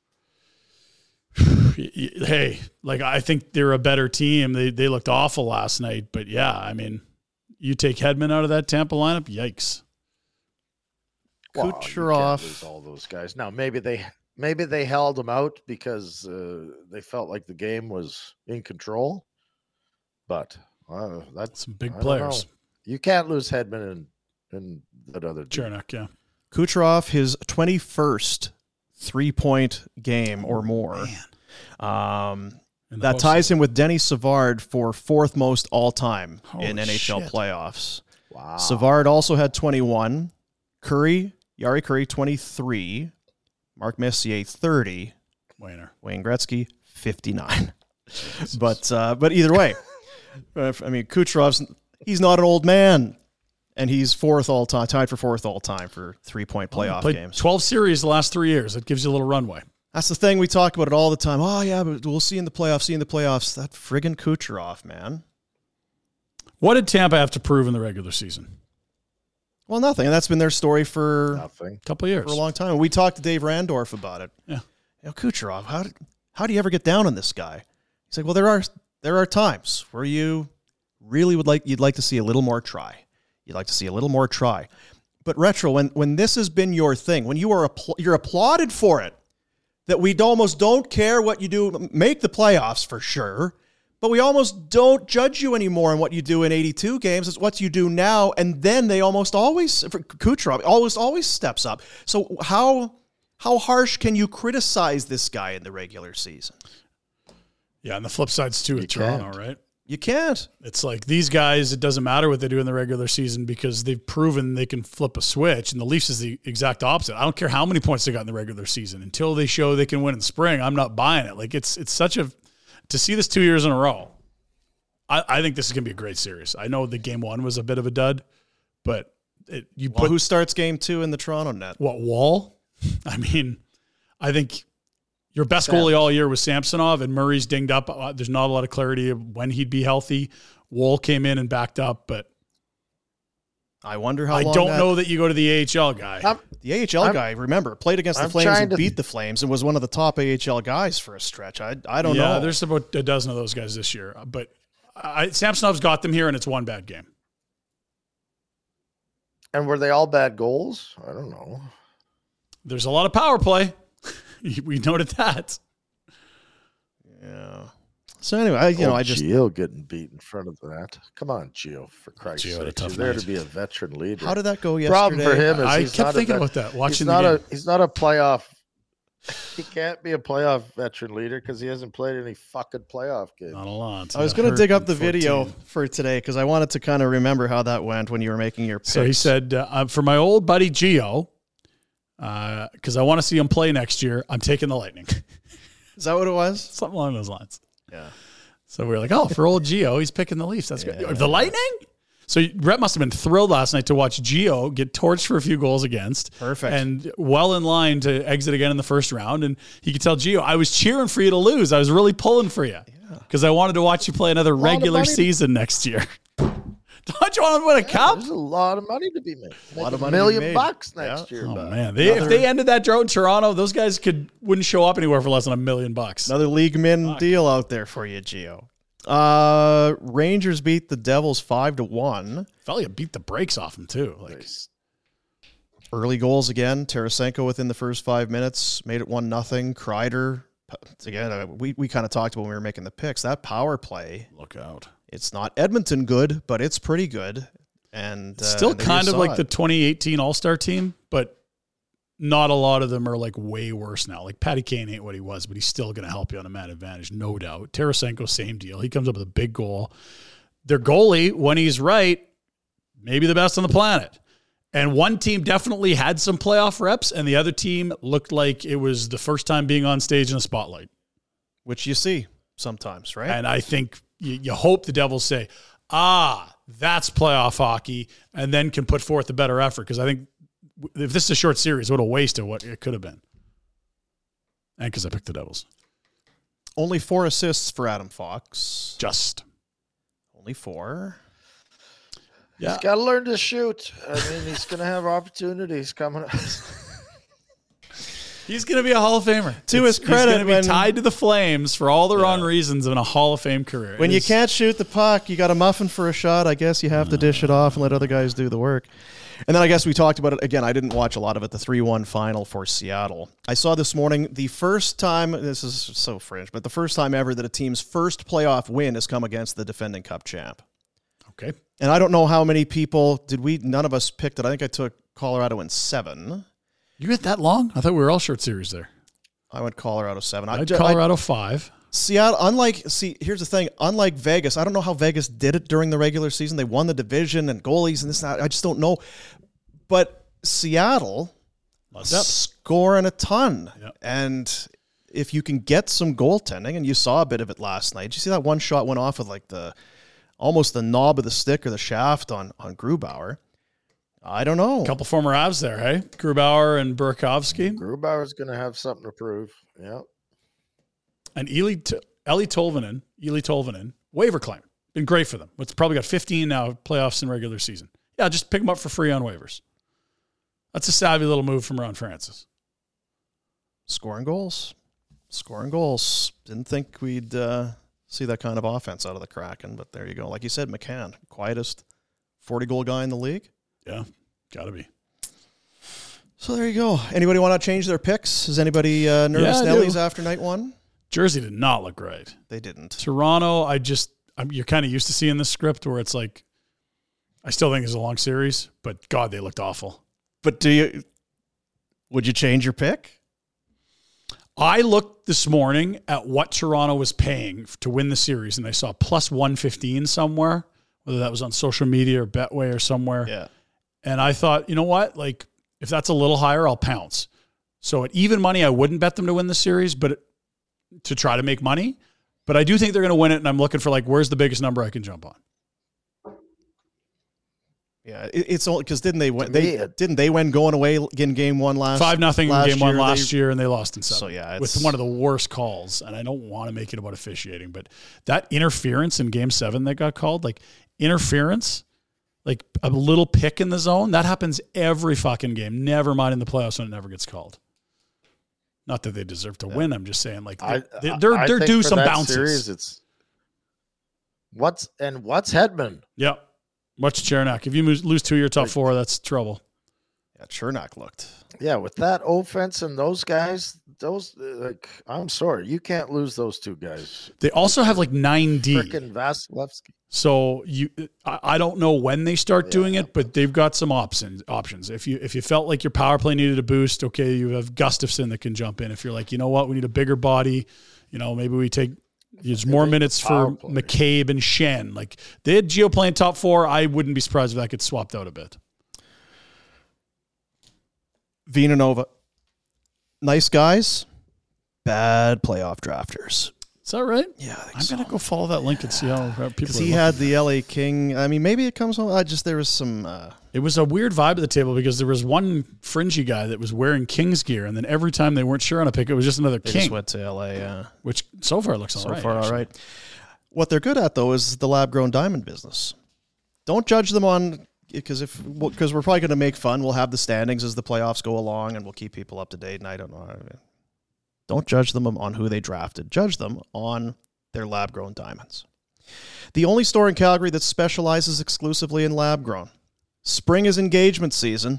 Hey, I think they're a better team. They looked awful last night, but yeah, I mean, you take Hedman out of that Tampa lineup, yikes. Well, Kucherov, all those guys. Now maybe they held him out because they felt like the game was in control. But that's some big players. You can't lose Hedman and that other Chernak, yeah. Kucherov, his 21st 3-point game or more. Man. That ties him with Denny Savard for 4th most all-time in NHL shit. Playoffs. Wow. Savard also had 21. Yari Curry, 23. Mark Messier, 30. Wayne Gretzky, 59. But either way, Kucherov's, he's not an old man. And he's 4th all-time, tied for 4th all-time for 3-point playoff games. 12 series the last 3 years. It gives you a little runway. That's the thing. We talk about it all the time. Oh, yeah, but we'll see in the playoffs. That friggin' Kucherov, man. What did Tampa have to prove in the regular season? Well, nothing. And that's been their story for a couple of years. For a long time. We talked to Dave Randorf about it. Yeah. Kucherov, how do you ever get down on this guy? He's like, well, there are times where you really you'd like to see a little more try. You'd like to see a little more try. But Retro, when this has been your thing, when you're applauded for it, that we almost don't care what you do, make the playoffs for sure, but we almost don't judge you anymore on what you do in 82 games. It's what you do now, and then they almost always, for Kucherov, always steps up. So how harsh can you criticize this guy in the regular season? Yeah, and the flip side's too with Toronto, right? You can't. It's like these guys, it doesn't matter what they do in the regular season because they've proven they can flip a switch. And the Leafs is the exact opposite. I don't care how many points they got in the regular season. Until they show they can win in spring, I'm not buying it. Like it's such a – to see this 2 years in a row, I think this is going to be a great series. I know the game 1 was a bit of a dud, but who starts game 2 in the Toronto net? What, Wall? I mean, I think – your best goalie all year was Samsonov, and Murray's dinged up. There's not a lot of clarity of when he'd be healthy. Woll came in and backed up, but I wonder how long I don't know that you go to the AHL guy. The AHL guy, remember, played against the Flames and beat the Flames and was one of the top AHL guys for a stretch. I don't know. Yeah, there's about a dozen of those guys this year. But Samsonov's got them here, and it's one bad game. And were they all bad goals? I don't know. There's a lot of power play. We noted that. Yeah. So anyway, I just Gio getting beat in front of that. Come on, Gio, for Christ's sake. He's there to be a veteran leader. How did that go yesterday? Problem for him is I kept thinking about that. Watching he's not a playoff. He can't be a playoff veteran leader because he hasn't played any fucking playoff games. Not a lot. I was going to dig up the video for today because I wanted to kind of remember how that went when you were making your picks. So he said, for my old buddy Gio, because I want to see him play next year, I'm taking the Lightning. Is that what it was? Something along those lines. Yeah. So we were like, oh, for old Gio, he's picking the Leafs. That's good. The Lightning? So Brett must have been thrilled last night to watch Gio get torched for a few goals against. Perfect. And well in line to exit again in the first round. And he could tell Gio, I was cheering for you to lose. I was really pulling for you. Because I wanted to watch you play another regular season next year. Don't you want to win a cup? There's a lot of money to be made. A lot of money $1 million made. next year. Oh, man. If they ended that drought in Toronto, those guys wouldn't show up anywhere for less than $1 million. Another league min deal out there for you, Gio. Rangers beat the Devils 5-1. Felt like it beat the brakes off them, too. Early goals again. Tarasenko within the first 5 minutes made it 1-0. Kreider, again, we kind of talked about when we were making the picks. That power play. Look out. It's not Edmonton good, but it's pretty good. And it's still kind of like the 2018 All-Star team, but not a lot of them are like way worse now. Like Patty Kane ain't what he was, but he's still going to help you on a man advantage, no doubt. Tarasenko, same deal. He comes up with a big goal. Their goalie, when he's right, maybe the best on the planet. And one team definitely had some playoff reps, and the other team looked like it was the first time being on stage in a spotlight. Which you see sometimes, right? And I think you hope the Devils say, that's playoff hockey, and then can put forth a better effort. Because I think if this is a short series, what a waste of what it could have been. And because I picked the Devils. Only 4 assists for Adam Fox. Just. Only 4. Yeah. He's got to learn to shoot. I mean, he's going to have opportunities coming up. He's going to be a Hall of Famer. To his credit, he's going to be tied to the Flames for all the wrong reasons in a Hall of Fame career. When you can't shoot the puck, you got a muffin for a shot. I guess you have to dish it off and let other guys do the work. And then I guess we talked about it. Again, I didn't watch a lot of it, the 3-1 final for Seattle. I saw this morning the first time, this is so fringe, but the first time ever that a team's first playoff win has come against the defending Cup champ. Okay. And I don't know how many people, none of us picked it. I think I took Colorado in 7. You went that long? I thought we were all short series there. I went Colorado 7. I had Colorado 5. Seattle, here's the thing. Unlike Vegas, I don't know how Vegas did it during the regular season. They won the division and goalies and this and that. I just don't know. But Seattle scoring a ton. Yep. And if you can get some goaltending, and you saw a bit of it last night. Did you see that one shot went off with like almost the knob of the stick or the shaft on Grubauer? I don't know. A couple former Avs there, hey? Grubauer and Burakovsky. Grubauer's going to have something to prove. Yep. And Eli Tolvanen, waiver claim. Been great for them. It's probably got 15 now playoffs and regular season. Yeah, just pick them up for free on waivers. That's a savvy little move from Ron Francis. Scoring goals. Didn't think we'd see that kind of offense out of the Kraken, but there you go. Like you said, McCann, quietest 40-goal guy in the league. Yeah, got to be. So there you go. Anybody want to change their picks? Is anybody nervous Nellies after night one? Jersey did not look great. They didn't. Toronto, you're kind of used to seeing this script where it's like, I still think it's a long series, but God, they looked awful. But would you change your pick? I looked this morning at what Toronto was paying to win the series, and I saw plus 115 somewhere, whether that was on social media or Betway or somewhere. Yeah. And I thought, you know what? Like, if that's a little higher, I'll pounce. So at even money, I wouldn't bet them to win the series, but to try to make money. But I do think they're going to win it, and I'm looking for, like, where's the biggest number I can jump on? Yeah, it's only because didn't they win going away in game one 5-0 in game one last year, and they lost in 7. So yeah, with one of the worst calls. And I don't want to make it about officiating, but that interference in game 7 that got called, like interference, like a little pick in the zone, that happens every fucking game. Never mind in the playoffs when it never gets called. Not that they deserve to win. I'm just saying, like they're due some bounces. Series, what's Hedman? Yeah. What's Chernak? If you lose 2 of your top 4, that's trouble. Yeah, Chernak looked. Yeah, with that offense and those guys, I'm sorry, you can't lose those 2 guys. They also have like 9D. Frickin' Vasilevsky. So I don't know when they start doing it, but they've got some options. If you felt like your power play needed a boost, okay, you have Gustafsson that can jump in. If you're like, you know what, we need a bigger body, maybe we take. There's more minutes for McCabe and Shen. Like, they had Gio playing top 4. I wouldn't be surprised if that gets swapped out a bit. Villanova. Nice guys. Bad playoff drafters. Is that right? Yeah, I'm going to go follow that link and see how people he had the LA King. I mean, maybe it comes home. There was some... It was a weird vibe at the table because there was one fringy guy that was wearing Kings gear, and then every time they weren't sure on a pick, it was just another King. They just went to LA, yeah. Which so far looks all right. All right. What they're good at, though, is the lab-grown diamond business. Don't judge them on... Because we're probably going to make fun. We'll have the standings as the playoffs go along, and we'll keep people up to date, and I don't know. Don't judge them on who they drafted. Judge them on their lab-grown diamonds. The only store in Calgary that specializes exclusively in lab-grown. Spring is engagement season.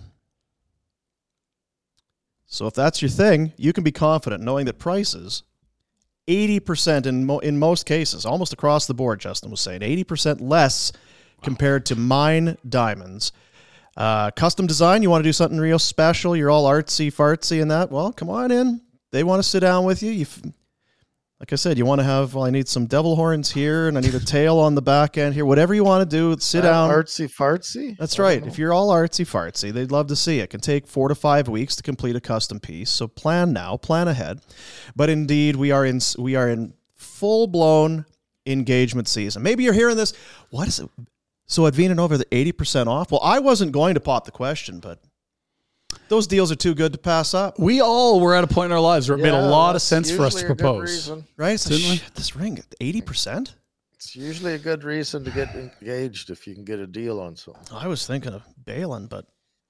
So if that's your thing, you can be confident knowing that prices, 80% in most cases, almost across the board, Justin was saying, 80% less compared to mine diamonds. Custom design, you want to do something real special, you're all artsy-fartsy and that, well, come on in. They want to sit down with you. Like I said, you want to have, I need some devil horns here, and I need a tail on the back end here. Whatever you want to do, sit down. Artsy-fartsy? That's right. If you're all artsy-fartsy, they'd love to see it. It can take 4 to 5 weeks to complete a custom piece, so plan now, plan ahead. But indeed, we are in full-blown engagement season. Maybe you're hearing this. What is it? So at Villanova, the 80% off? Well, I wasn't going to pop the question, but those deals are too good to pass up. We all were at a point in our lives where it made a lot of sense for us to propose. Right? It's like, this ring, 80%? It's usually a good reason to get engaged if you can get a deal on something. I was thinking of bailing, but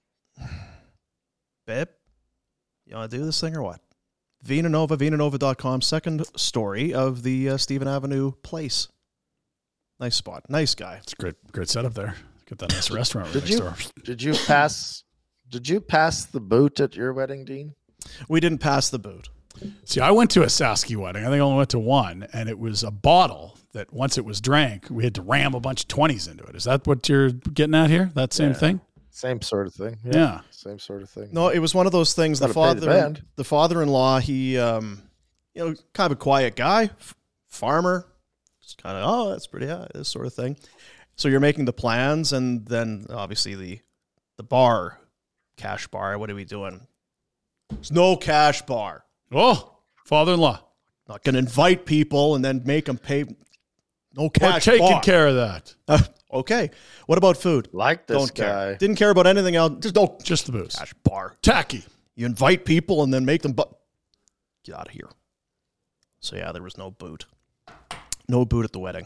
babe, you want to do this thing or what? Villanova, villanova.com, second story of the Stephen Avenue place. Nice spot. Nice guy. It's a great setup there. Got that nice restaurant right next door. Did you pass the boot at your wedding, Dean? We didn't pass the boot. See, I went to a Sasky wedding. I think I only went to one, and it was a bottle that once it was drank, we had to ram a bunch of 20s into it. Is that what you're getting at here? That same thing? Same sort of thing. Yeah. Same sort of thing. No, it was one of those things. The father-in-law, he, kind of a quiet guy, farmer. Just kind of, oh, that's pretty high, this sort of thing. So you're making the plans, and then obviously the bar, cash bar, what are we doing? There's no cash bar. Oh, father-in-law. Not going to invite people and then make them pay. No cash bar. We're taking bar. care of that. Okay. What about food? Like this Don't guy. care. Didn't care about anything else. Just the booze. Cash bar. Tacky. You invite people and then make them get out of here. So yeah, there was no boot. No boot at the wedding.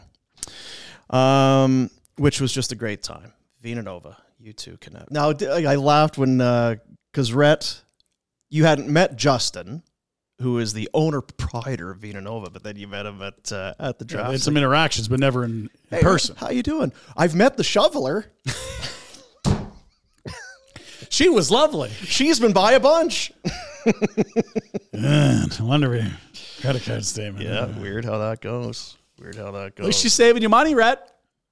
Which was just a great time. Vina Nova, you two can have. Now, I laughed when, because Rhett, you hadn't met Justin, who is the owner proprietor of Vina Nova, but then you met him at the draft. Yeah, had some interactions, but never in person. How you doing? I've met the shoveler. She was lovely. She's been by a bunch. Man, I wonder if credit card statement. Yeah, weird how that goes. At least she's saving you money, Rhett.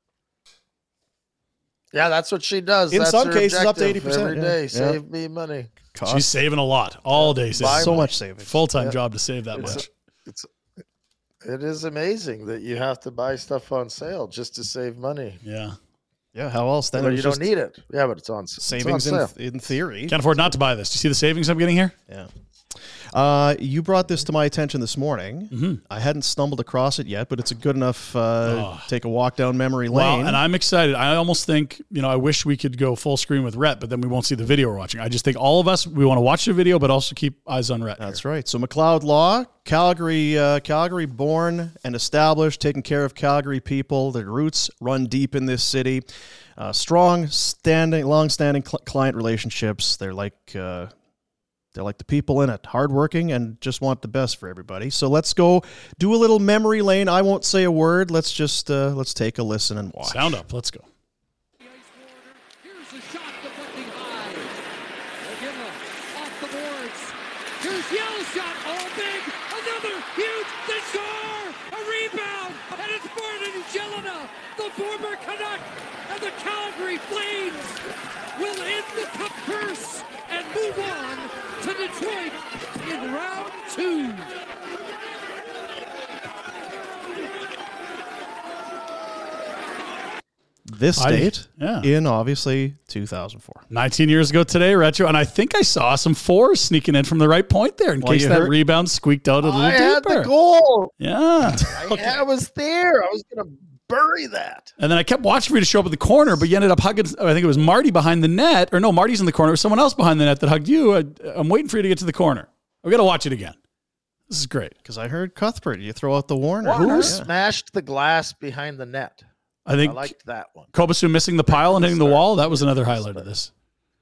Yeah, that's what she does. In that's some her cases, up to objective 80%. every day. Yeah. Save me money. She's saving a lot all day. So much savings. Full-time job to save that much. It is amazing that you have to buy stuff on sale just to save money. Yeah. Yeah, how else then? You don't need it. Yeah, but it's on savings it's on sale. in theory. Can't afford not to buy this. Do you see the savings I'm getting here? Yeah. You brought this to my attention this morning. Mm-hmm. I hadn't stumbled across it yet, but it's a good enough take a walk down memory lane. Well, and I'm excited. I almost think, I wish we could go full screen with Rhett, but then we won't see the video we're watching. I just think all of us, we want to watch the video, but also keep eyes on Rhett. That's right. So McLeod Law, Calgary born and established, taking care of Calgary people. Their roots run deep in this city. Long-standing client relationships. They're like the people in it, hardworking and just want the best for everybody. So let's go do a little memory lane. I won't say a word. Let's just let's take a listen and watch. Sound up. Let's go. Here's a shot deflecting high. O'Gilla off the boards. Here's Yell's shot. Oh, big. Another huge. They score. A rebound. And it's Martin Gelinas, the former Canuck, and the Calgary Flames will end the cup curse and move on to Detroit in round 2. This date in obviously 2004. 19 years ago today, retro. And I think I saw some fours sneaking in from the right point there in case that rebound squeaked out a little deeper. I had the goal. Yeah. I was there. I was going to bury that. And then I kept watching for you to show up in the corner, but you ended up hugging, I think it was Marty behind the net. Or no, Marty's in the corner. It was someone else behind the net that hugged you. I'm waiting for you to get to the corner. We got to watch it again. This is great. Because I heard Cuthbert, you throw out the Warner. Who smashed the glass behind the net? I think I liked that one. Kobasu missing the pile and hitting the wall. That was another highlight of this.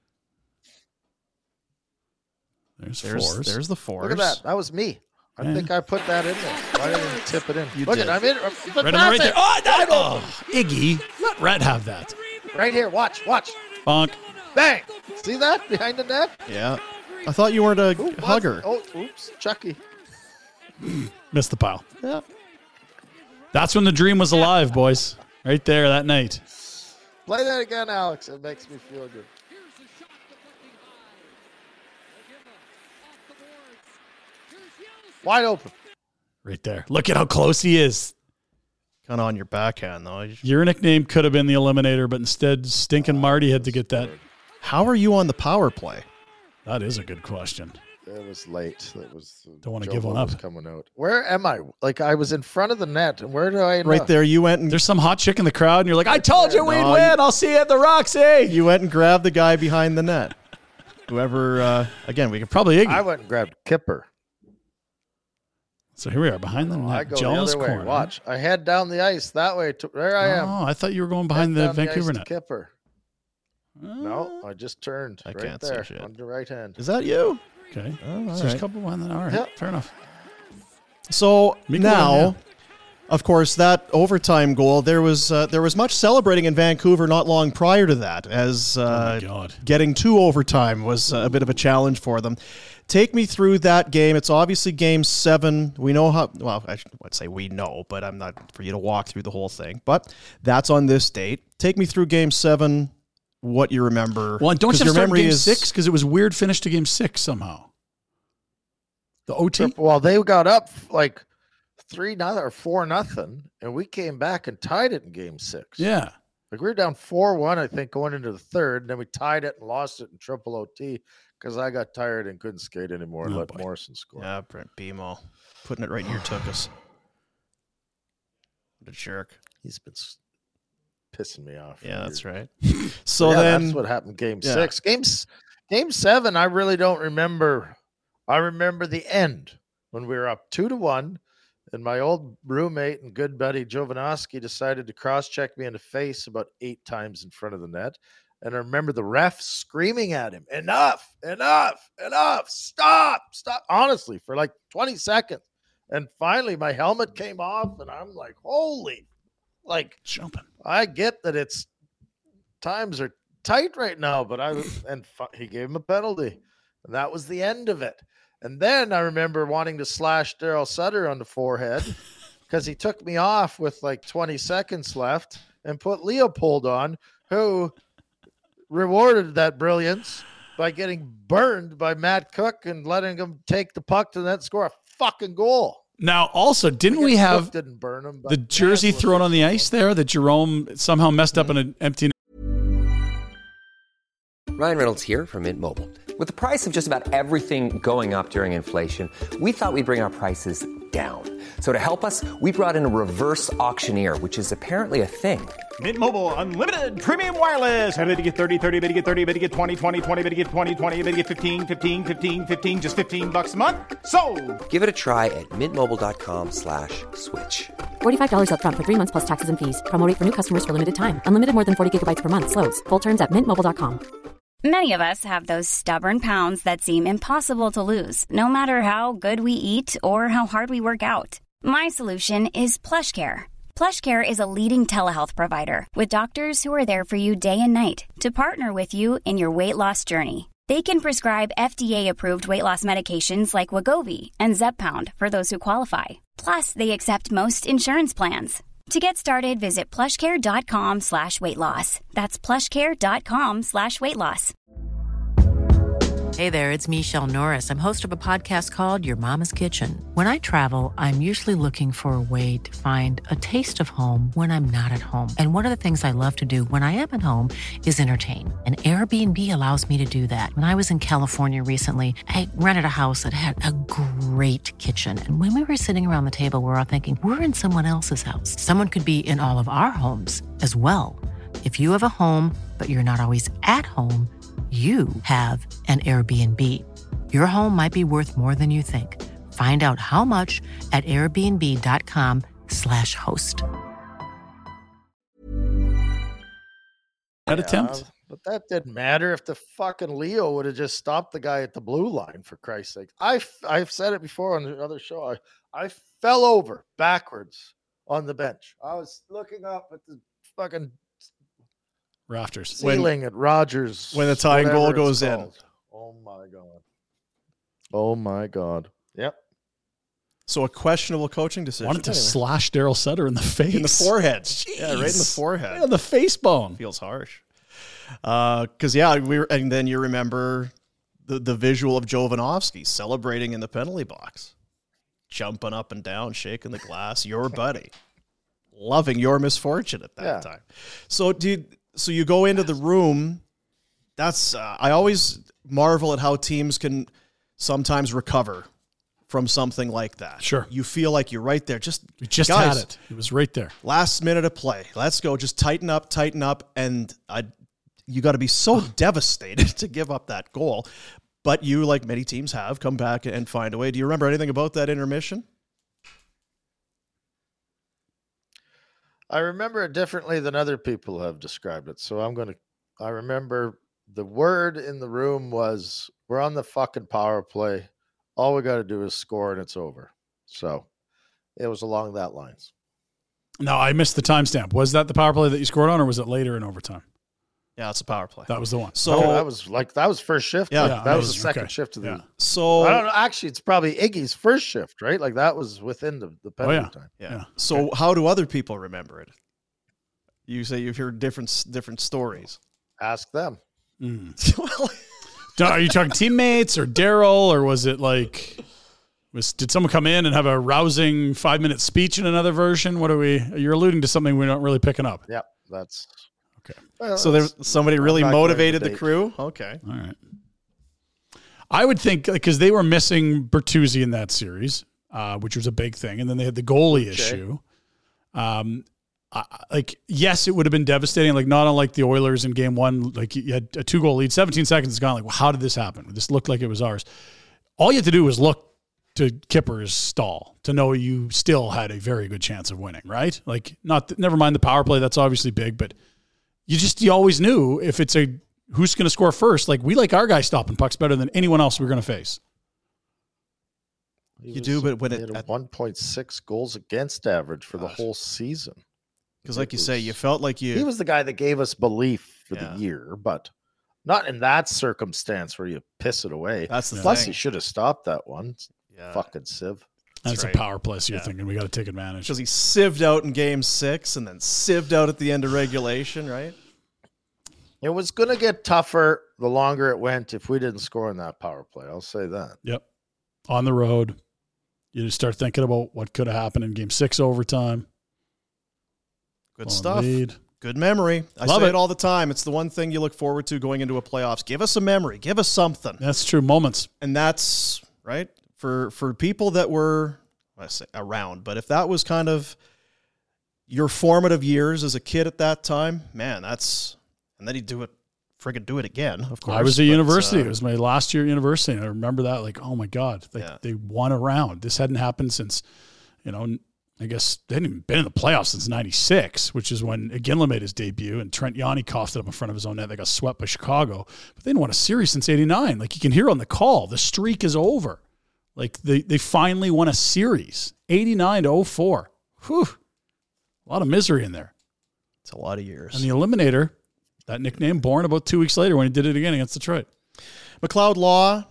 There's fours. There's the fours. Look at that. That was me. I think I put that in there. Why didn't you tip it in? You Look did. at I'm in. Right there. Oh, Iggy. Let Rhett have that. Right here. Watch. Bonk. Bang. See that behind the net? Yeah. I thought you weren't a hugger. Oh, oops. Chucky. Missed the pile. Yeah. That's when the dream was alive, boys. Right there that night. Play that again, Alex. It makes me feel good. Wide open. Right there. Look at how close he is. Kind of on your backhand, though. Your nickname could have been the Eliminator, but instead, Stinking Marty had to get that. How are you on the power play? That is a good question. It was late. It was. Don't want to give one up. Coming out. Where am I? Like I was in front of the net, and where do I end Right up? there, you went and There's some hot chick in the crowd, and you're like, I told you we'd win. I'll see you at the Roxy. you went and grabbed the guy behind the net. Whoever, again, we could Probably Iggy. I went and grabbed Kipper. So here we are behind the net. I go Jealous the other way. corner. Watch. I head down the ice that way. There I am. Oh, I thought you were going behind Head the down Vancouver ice to net. Kipper. No, I just turned. I right can't see there shit. on the right hand. Is that you? Okay. Oh, all So there's a right. couple behind that. All right. Yep. Fair enough. So Miko now, win, of course, that overtime goal, there was much celebrating in Vancouver not long prior to that, as my God. getting to overtime was a bit of a challenge for them. Take me through that game. It's obviously Game 7. We know how, well, I would say we know, but I'm not for you to walk through the whole thing. But that's on this date. Take me through Game 7, what you remember. Well, and don't you your start memory Game is 6 because it was weird finish to Game 6 somehow. The OT. Well, they got up like 3-0 or 4-0, and we came back and tied it in game 6. Yeah. Like we were down 4-1, I think, going into the third, and then we tied it and lost it in triple OT because I got tired and couldn't skate anymore and let Morrison score. Yeah, Brent BMO putting it right in your tuchus. What a jerk. He's been pissing me off. Yeah, that's right. So then that's what happened game 6. Game 7, I really don't remember. I remember the end when we were up 2-1. And my old roommate and good buddy Jovanovski decided to cross-check me in the face about 8 times in front of the net. And I remember the ref screaming at him, enough, stop. Honestly, for like 20 seconds. And finally, my helmet came off, and I'm like, holy, like, jumping. I get that times are tight right now, but he gave him a penalty. And that was the end of it. And then I remember wanting to slash Daryl Sutter on the forehead because he took me off with like 20 seconds left and put Leopold on, who rewarded that brilliance by getting burned by Matt Cook and letting him take the puck to the net and score a fucking goal. Now, also, didn't we have didn't burn him, the jersey thrown on the ice there that Jerome somehow messed up in an empty? Ryan Reynolds here from Mint Mobile. With the price of just about everything going up during inflation, we thought we'd bring our prices down. So to help us, we brought in a reverse auctioneer, which is apparently a thing. Mint Mobile Unlimited Premium Wireless. How to get 30, 30, bit to get 30, bit to get 20, 20, 20, bit to get 20, 20, bit to get 15, 15, 15, 15, just $15 a month? Sold! Give it a try at mintmobile.com/switch. $45 up front for 3 months plus taxes and fees. Promo rate for new customers for limited time. Unlimited more than 40 gigabytes per month. Slows full terms at mintmobile.com. Many of us have those stubborn pounds that seem impossible to lose, no matter how good we eat or how hard we work out. My solution is PlushCare. PlushCare is a leading telehealth provider with doctors who are there for you day and night to partner with you in your weight loss journey. They can prescribe FDA-approved weight loss medications like Wegovy and Zepbound for those who qualify. Plus, they accept most insurance plans. To get started, visit plushcare.com/weightloss. That's plushcare.com/weightloss. Hey there, it's Michelle Norris. I'm host of a podcast called Your Mama's Kitchen. When I travel, I'm usually looking for a way to find a taste of home when I'm not at home. And one of the things I love to do when I am at home is entertain. And Airbnb allows me to do that. When I was in California recently, I rented a house that had a great kitchen. And when we were sitting around the table, we were all thinking, we're in someone else's house. Someone could be in all of our homes as well. If you have a home, but you're not always at home, you have an Airbnb. Your home might be worth more than you think. Find out how much at airbnb.com/host. That attempt? But that didn't matter if the fucking Leo would have just stopped the guy at the blue line, for Christ's sake. I've said it before on the other show. I fell over backwards on the bench. I was looking up at the fucking rafters ceiling at Rogers when the tying goal goes in. Oh my god. Yep. So a questionable coaching decision. Wanted to slash Daryl Sutter in the face. In the forehead. Jeez. Yeah, right in the forehead. Right on the face bone. Feels harsh. Because and then you remember the visual of Jovanovski celebrating in the penalty box, jumping up and down, shaking the glass. Your buddy, loving your misfortune at that time. So you go into the room. That's I always marvel at how teams can sometimes recover from something like that. Sure. You feel like you're right there. You just guys, had it. It was right there. Last minute of play. Let's go. Just tighten up. And you got to be so devastated to give up that goal. But you, like many teams have, come back and find a way. Do you remember anything about that intermission? I remember it differently than other people have described it. So I remember the word in the room was, we're on the fucking power play. All we got to do is score and it's over. So it was along that lines. No, I missed the timestamp. Was that the power play that you scored on, or was it later in overtime? Yeah, it's a power play. That was the one. So that was first shift. Yeah, that was the second shift of the. Yeah. So I don't know. Actually, it's probably Iggy's first shift, right? Like that was within the penalty time. Yeah. So how do other people remember it? You say you've heard different stories. Ask them. Are you talking teammates or Daryl, or was it like? Did someone come in and have a rousing 5-minute speech in another version? You're alluding to something we're not really picking up. Yep, that's okay. Well, so there's somebody really motivated the crew. Okay, all right. I would think because they were missing Bertuzzi in that series, which was a big thing, and then they had the goalie issue. Yes, it would have been devastating. Like not unlike the Oilers in Game 1, like you had a 2-goal lead, 17 seconds is gone. Like, well, how did this happen? This looked like it was ours. All you had to do was look to Kipper's stall to know you still had a very good chance of winning, right? Like, never mind the power play, that's obviously big, but you always knew if it's who's going to score first. Like, we like our guy stopping pucks better than anyone else we're going to face. But when it had 1.6 goals against average for the whole season. Because, like you say, you felt like he was the guy that gave us belief for the year, but not in that circumstance where you piss it away. That's the Plus, thing. he should have stopped that one. Fucking sieve. That's right. A power play, so you're thinking we got to take advantage. Because he sieved out in Game 6 and then sieved out at the end of regulation, right? It was going to get tougher the longer it went if we didn't score in that power play. I'll say that. Yep. On the road, you just start thinking about what could have happened in Game 6 overtime. Good stuff. Lead. Good memory. I say it all the time. It's the one thing you look forward to going into a playoffs. Give us a memory. Give us something. That's true. Moments. And that's, right, for people that were, I say around, but if that was kind of your formative years as a kid at that time, man, and then he'd do it again, of course. I was at university. It was my last year at university, and I remember that like, oh my God, they won a round. This hadn't happened since, I guess they hadn't even been in the playoffs since 96, which is when Iginla made his debut, and Trent Yanni coughed it up in front of his own net. They got swept by Chicago, but they didn't win a series since 89. Like, you can hear on the call, the streak is over. Like, they finally won a series, 89-04. Whew. A lot of misery in there. It's a lot of years. And the Eliminator, that nickname, born about 2 weeks later when he did it again against Detroit. McLeod Law,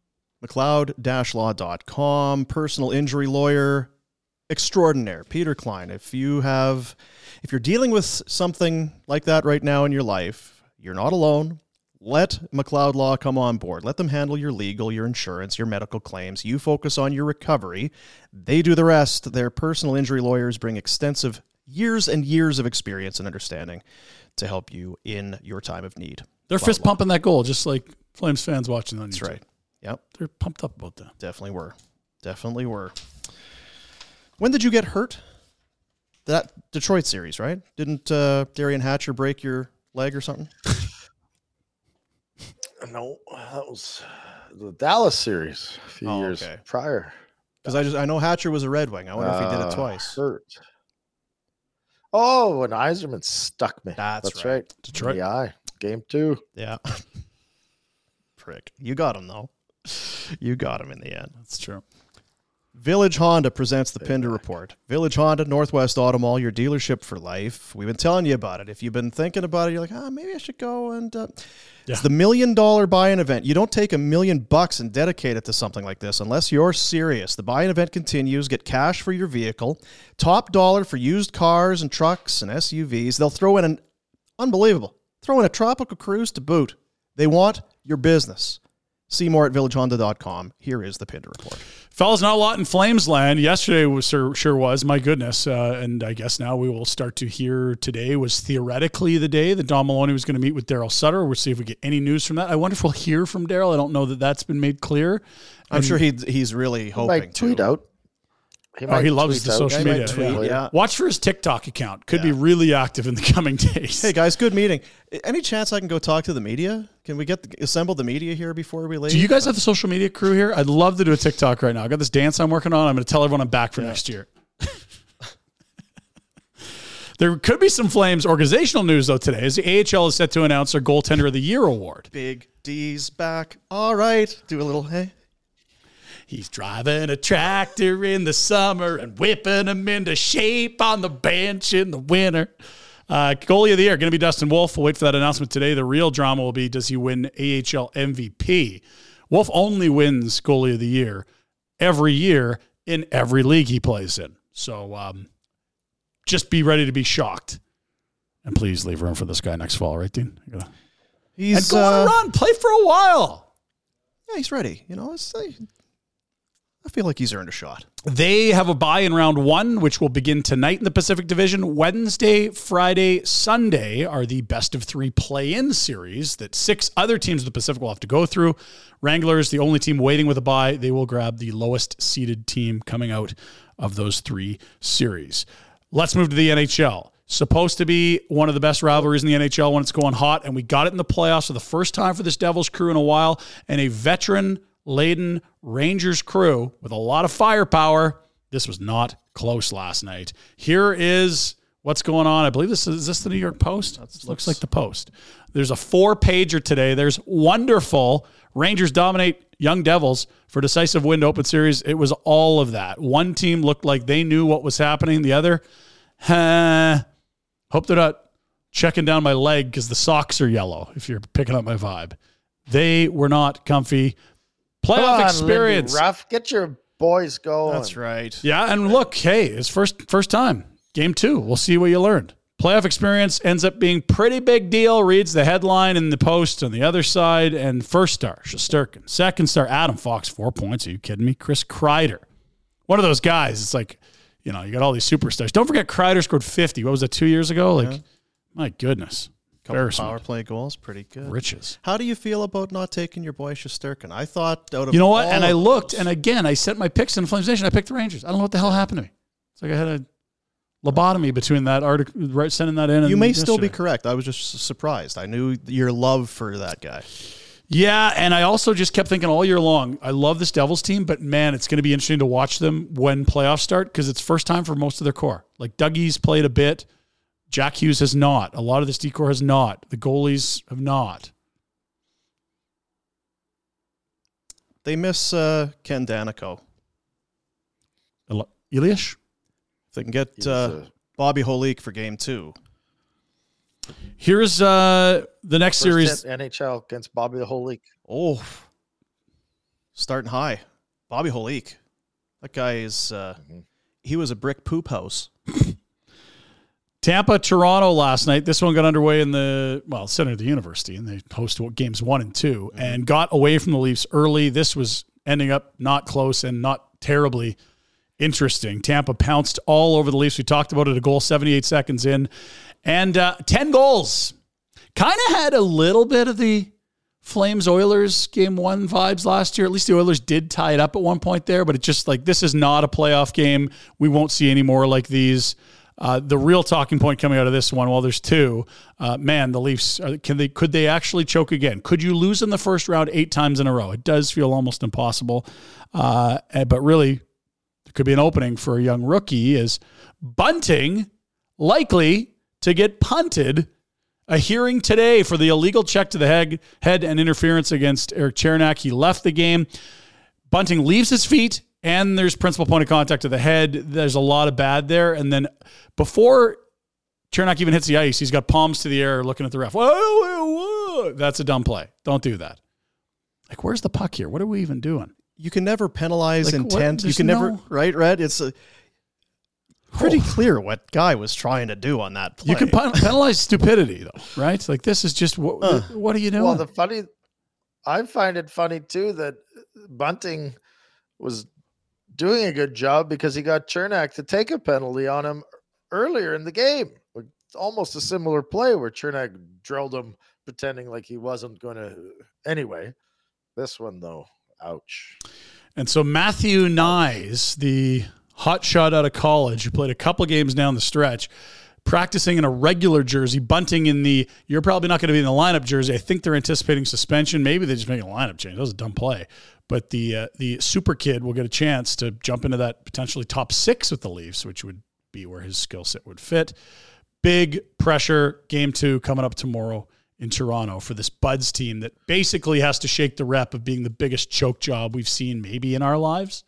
McLeod-Law.com, personal injury lawyer extraordinaire, Peter Klein. If you're dealing with something like that right now in your life, you're not alone. Let McLeod Law come on board. Let them handle your legal, your insurance, your medical claims. You focus on your recovery. They do the rest. Their personal injury lawyers bring extensive years and years of experience and understanding to help you in your time of need. They're fist pumping that goal, just like Flames fans watching on YouTube. That's right. Yep. They're pumped up about that. Definitely were. When did you get hurt? That Detroit series, right? Didn't Darian Hatcher break your leg or something? No, that was the Dallas series a few years prior. Because I know Hatcher was a Red Wing. I wonder if he did it twice. Hurt. Oh, when Yzerman stuck me. That's right. Detroit. Yeah, Game 2. Yeah. Prick. You got him, though. You got him in the end. That's true. Village Honda presents the Pinder Report. Village Honda, Northwest Auto Mall, your dealership for life. We've been telling you about it. If you've been thinking about it, you're like, maybe I should go and... It's the $1 million buy-in event. You don't take $1 million and dedicate it to something like this unless you're serious. The buy-in event continues. Get cash for your vehicle. Top dollar for used cars and trucks and SUVs. They'll throw in a tropical cruise to boot. They want your business. See more at villagehonda.com. Here is the Pinder Report. Fellas, not a lot in Flames land. Yesterday was sure was, my goodness. And I guess now we will start to hear today was theoretically the day that Don Maloney was going to meet with Daryl Sutter. We'll see if we get any news from that. I wonder if we'll hear from Daryl. I don't know that that's been made clear. I'm sure he's really hoping to. Tweet out. He loves the social media. Yeah. Watch for his TikTok account. Could be really active in the coming days. Hey, guys, good meeting. Any chance I can go talk to the media? Can we assemble the media here before we leave? Do you guys have the social media crew here? I'd love to do a TikTok right now. I got this dance I'm working on. I'm going to tell everyone I'm back for next year. There could be some Flames organizational news, though, today, as the AHL is set to announce their Goaltender of the Year award. Big D's back. All right. Do a little, hey. He's driving a tractor in the summer and whipping him into shape on the bench in the winter. Goalie of the year, going to be Dustin Wolf. We'll wait for that announcement today. The real drama will be, does he win AHL MVP? Wolf only wins goalie of the year every year in every league he plays in. So just be ready to be shocked. And please leave room for this guy next fall, right, Dean? He's go on a run. Play for a while. Yeah, he's ready. I feel like he's earned a shot. They have a bye in round 1, which will begin tonight in the Pacific Division. Wednesday, Friday, Sunday are the best of 3 play-in series that 6 other teams in the Pacific will have to go through. Wranglers, the only team waiting with a bye, they will grab the lowest seeded team coming out of those 3 series. Let's move to the NHL. Supposed to be one of the best rivalries in the NHL when it's going hot, and we got it in the playoffs for the first time for this Devils crew in a while, and a veteran-laden Rangers crew with a lot of firepower. This was not close last night. Here is what's going on. I believe is this the New York Post? Looks like the Post. There's a 4-pager today. There's wonderful. Rangers dominate Young Devils for decisive win to open series. It was all of that. One team looked like they knew what was happening. The other, hope they're not checking down my leg because the socks are yellow, if you're picking up my vibe. They were not comfy. Playoff experience. Lindy Ruff, get your boys going. That's right. Yeah, and look, hey, it's first time. Game 2. We'll see what you learned. Playoff experience ends up being pretty big deal, reads the headline in the Post on the other side. And first star, Shesterkin. Second star, Adam Fox, 4 points. Are you kidding me? Chris Kreider. One of those guys. It's like, you got all these superstars. Don't forget Kreider scored 50. What was that, 2 years ago? Like, my goodness. Couple power play goals, pretty good. Riches. How do you feel about not taking your boy Shesterkin? I thought out of You know what? all And I of looked, those- and again, I set my picks in Flames Nation. I picked the Rangers. I don't know what the hell happened to me. It's like I had a lobotomy between that article, right, sending that in. You and may still be yesterday. correct. I was just surprised. I knew your love for that guy. Yeah, and I also just kept thinking all year long, I love this Devils team, but man, it's going to be interesting to watch them when playoffs start because it's first time for most of their core. Like Dougie's played a bit. Jack Hughes has not. A lot of this decor has not. The goalies have not. They miss Ken Danico. Elias? If they can get Bobby Holik for game 2. Here's the next series. NHL against Bobby Holik. Oh, starting high. Bobby Holik. That guy is, he was a brick poop house. Tampa, Toronto last night. This one got underway in the, center of the university, and they hosted games 1 and 2 and got away from the Leafs early. This was ending up not close and not terribly interesting. Tampa pounced all over the Leafs. We talked about it, a goal 78 seconds in. And 10 goals. Kind of had a little bit of the Flames-Oilers game 1 vibes last year. At least the Oilers did tie it up at one point there, but it's just like, this is not a playoff game. We won't see any more like these. The real talking point coming out of this one, there's 2. The Leafs, could they actually choke again? Could you lose in the first round 8 times in a row? It does feel almost impossible. But really, there could be an opening for a young rookie. Is Bunting likely to get punted? A hearing today for the illegal check to the head and interference against Eric Chernak. He left the game. Bunting leaves his feet, and there's principal point of contact to the head. There's a lot of bad there. And then before Chernak even hits the ice, he's got palms to the air looking at the ref. Whoa. That's a dumb play. Don't do that. Like, where's the puck here? What are we even doing? You can never penalize intent. You can never, never, right, Red? It's pretty clear what Guy was trying to do on that play. You can penalize stupidity, though, right? Like, this is just, what are you doing? Well, I find it funny, too, that Bunting was doing a good job because he got Chernak to take a penalty on him earlier in the game. It's almost a similar play where Chernak drilled him pretending like he wasn't going to. Anyway, this one, though, ouch. And so Matthew Nyes, the hot shot out of college, who played a couple games down the stretch, practicing in a regular jersey, Bunting in the, you're probably not going to be in the lineup jersey. I think they're anticipating suspension. Maybe they just make a lineup change. That was a dumb play. But the super kid will get a chance to jump into that potentially top 6 with the Leafs, which would be where his skill set would fit. Big pressure, game 2 coming up tomorrow in Toronto for this Buds team that basically has to shake the rep of being the biggest choke job we've seen maybe in our lives.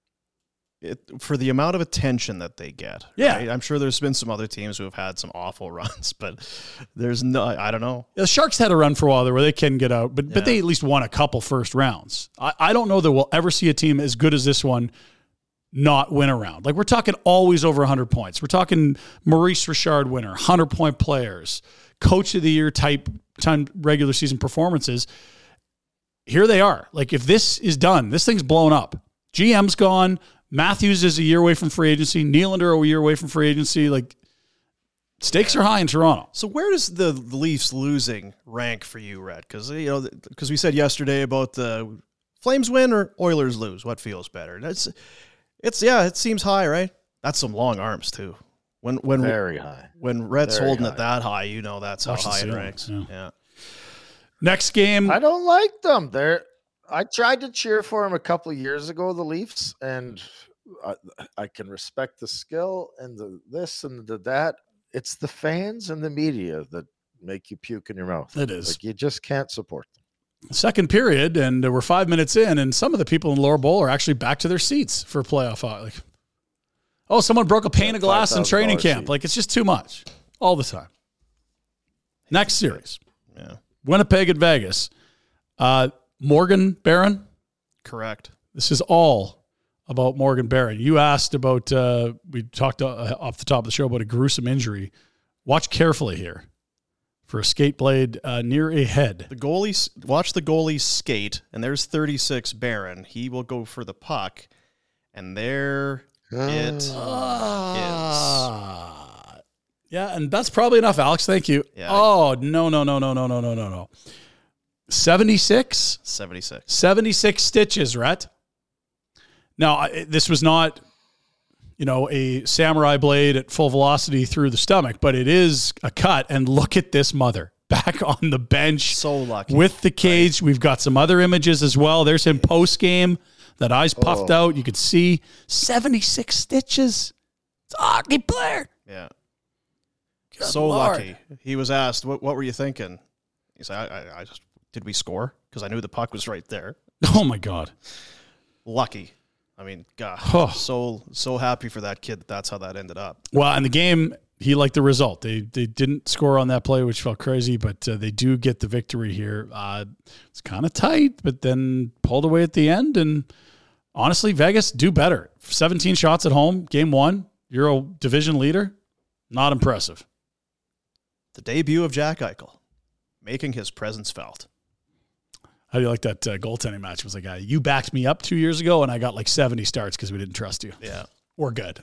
For the amount of attention that they get. Yeah. Right? I'm sure there's been some other teams who have had some awful runs, but there's no, I don't know. The Sharks had a run for a while there where they can get out, but they at least won a couple first rounds. I don't know that we'll ever see a team as good as this one not win a round. Like, we're talking always over 100 points. We're talking Maurice Richard winner, 100-point players, coach of the year type time regular season performances. Here they are. Like, if this is done, this thing's blown up. GM's gone. Matthews is a year away from free agency. Nylander a year away from free agency. Like, stakes are high in Toronto. So where does the Leafs losing rank for you, Red? Because we said yesterday about the Flames win or Oilers lose. What feels better? It seems high, right? That's some long arms too. When very high. When Red's very holding high. it that high, that's how high it ranks. Yeah. Next game. I don't like them. I tried to cheer for them a couple of years ago, the Leafs, and I can respect the skill and the this and the that. It's the fans and the media that make you puke in your mouth. It is. Like, you just can't support them. Second period, and we're 5 minutes in, and some of the people in the lower bowl are actually back to their seats for playoff. Like, oh, someone broke a pane of glass in training camp. Seat. Like, it's just too much all the time. Next series. Yeah. Winnipeg at Vegas. Morgan Barron. Correct. This is all about Morgan Barron. You asked about, we talked off the top of the show about a gruesome injury. Watch carefully here for a skate blade near a head. Watch the goalie skate, and there's 36 Barron. He will go for the puck, and there it is. Yeah, and that's probably enough, Alex. Thank you. Yeah. Oh, no. 76? 76 stitches, Rhett. Now, this was not, a samurai blade at full velocity through the stomach, but it is a cut. And look at this mother back on the bench. So lucky. With the cage. Right. We've got some other images as well. There's him post-game. That eye's puffed out. You could see 76 stitches. It's a hockey player. Yeah. Good so Lord. Lucky. He was asked, what were you thinking? He said, I just, did we score? Because I knew the puck was right there. Oh, my God. Lucky. I mean, God, so happy for that kid that's how that ended up. Well, in the game, he liked the result. They didn't score on that play, which felt crazy, but they do get the victory here. It's kind of tight, but then pulled away at the end. And honestly, Vegas do better. 17 shots at home, game one. You're a division leader. Not impressive. The debut of Jack Eichel, making his presence felt. How do you like that goaltending match? It was like, you backed me up 2 years ago, and I got like 70 starts because we didn't trust you. Yeah. We're good.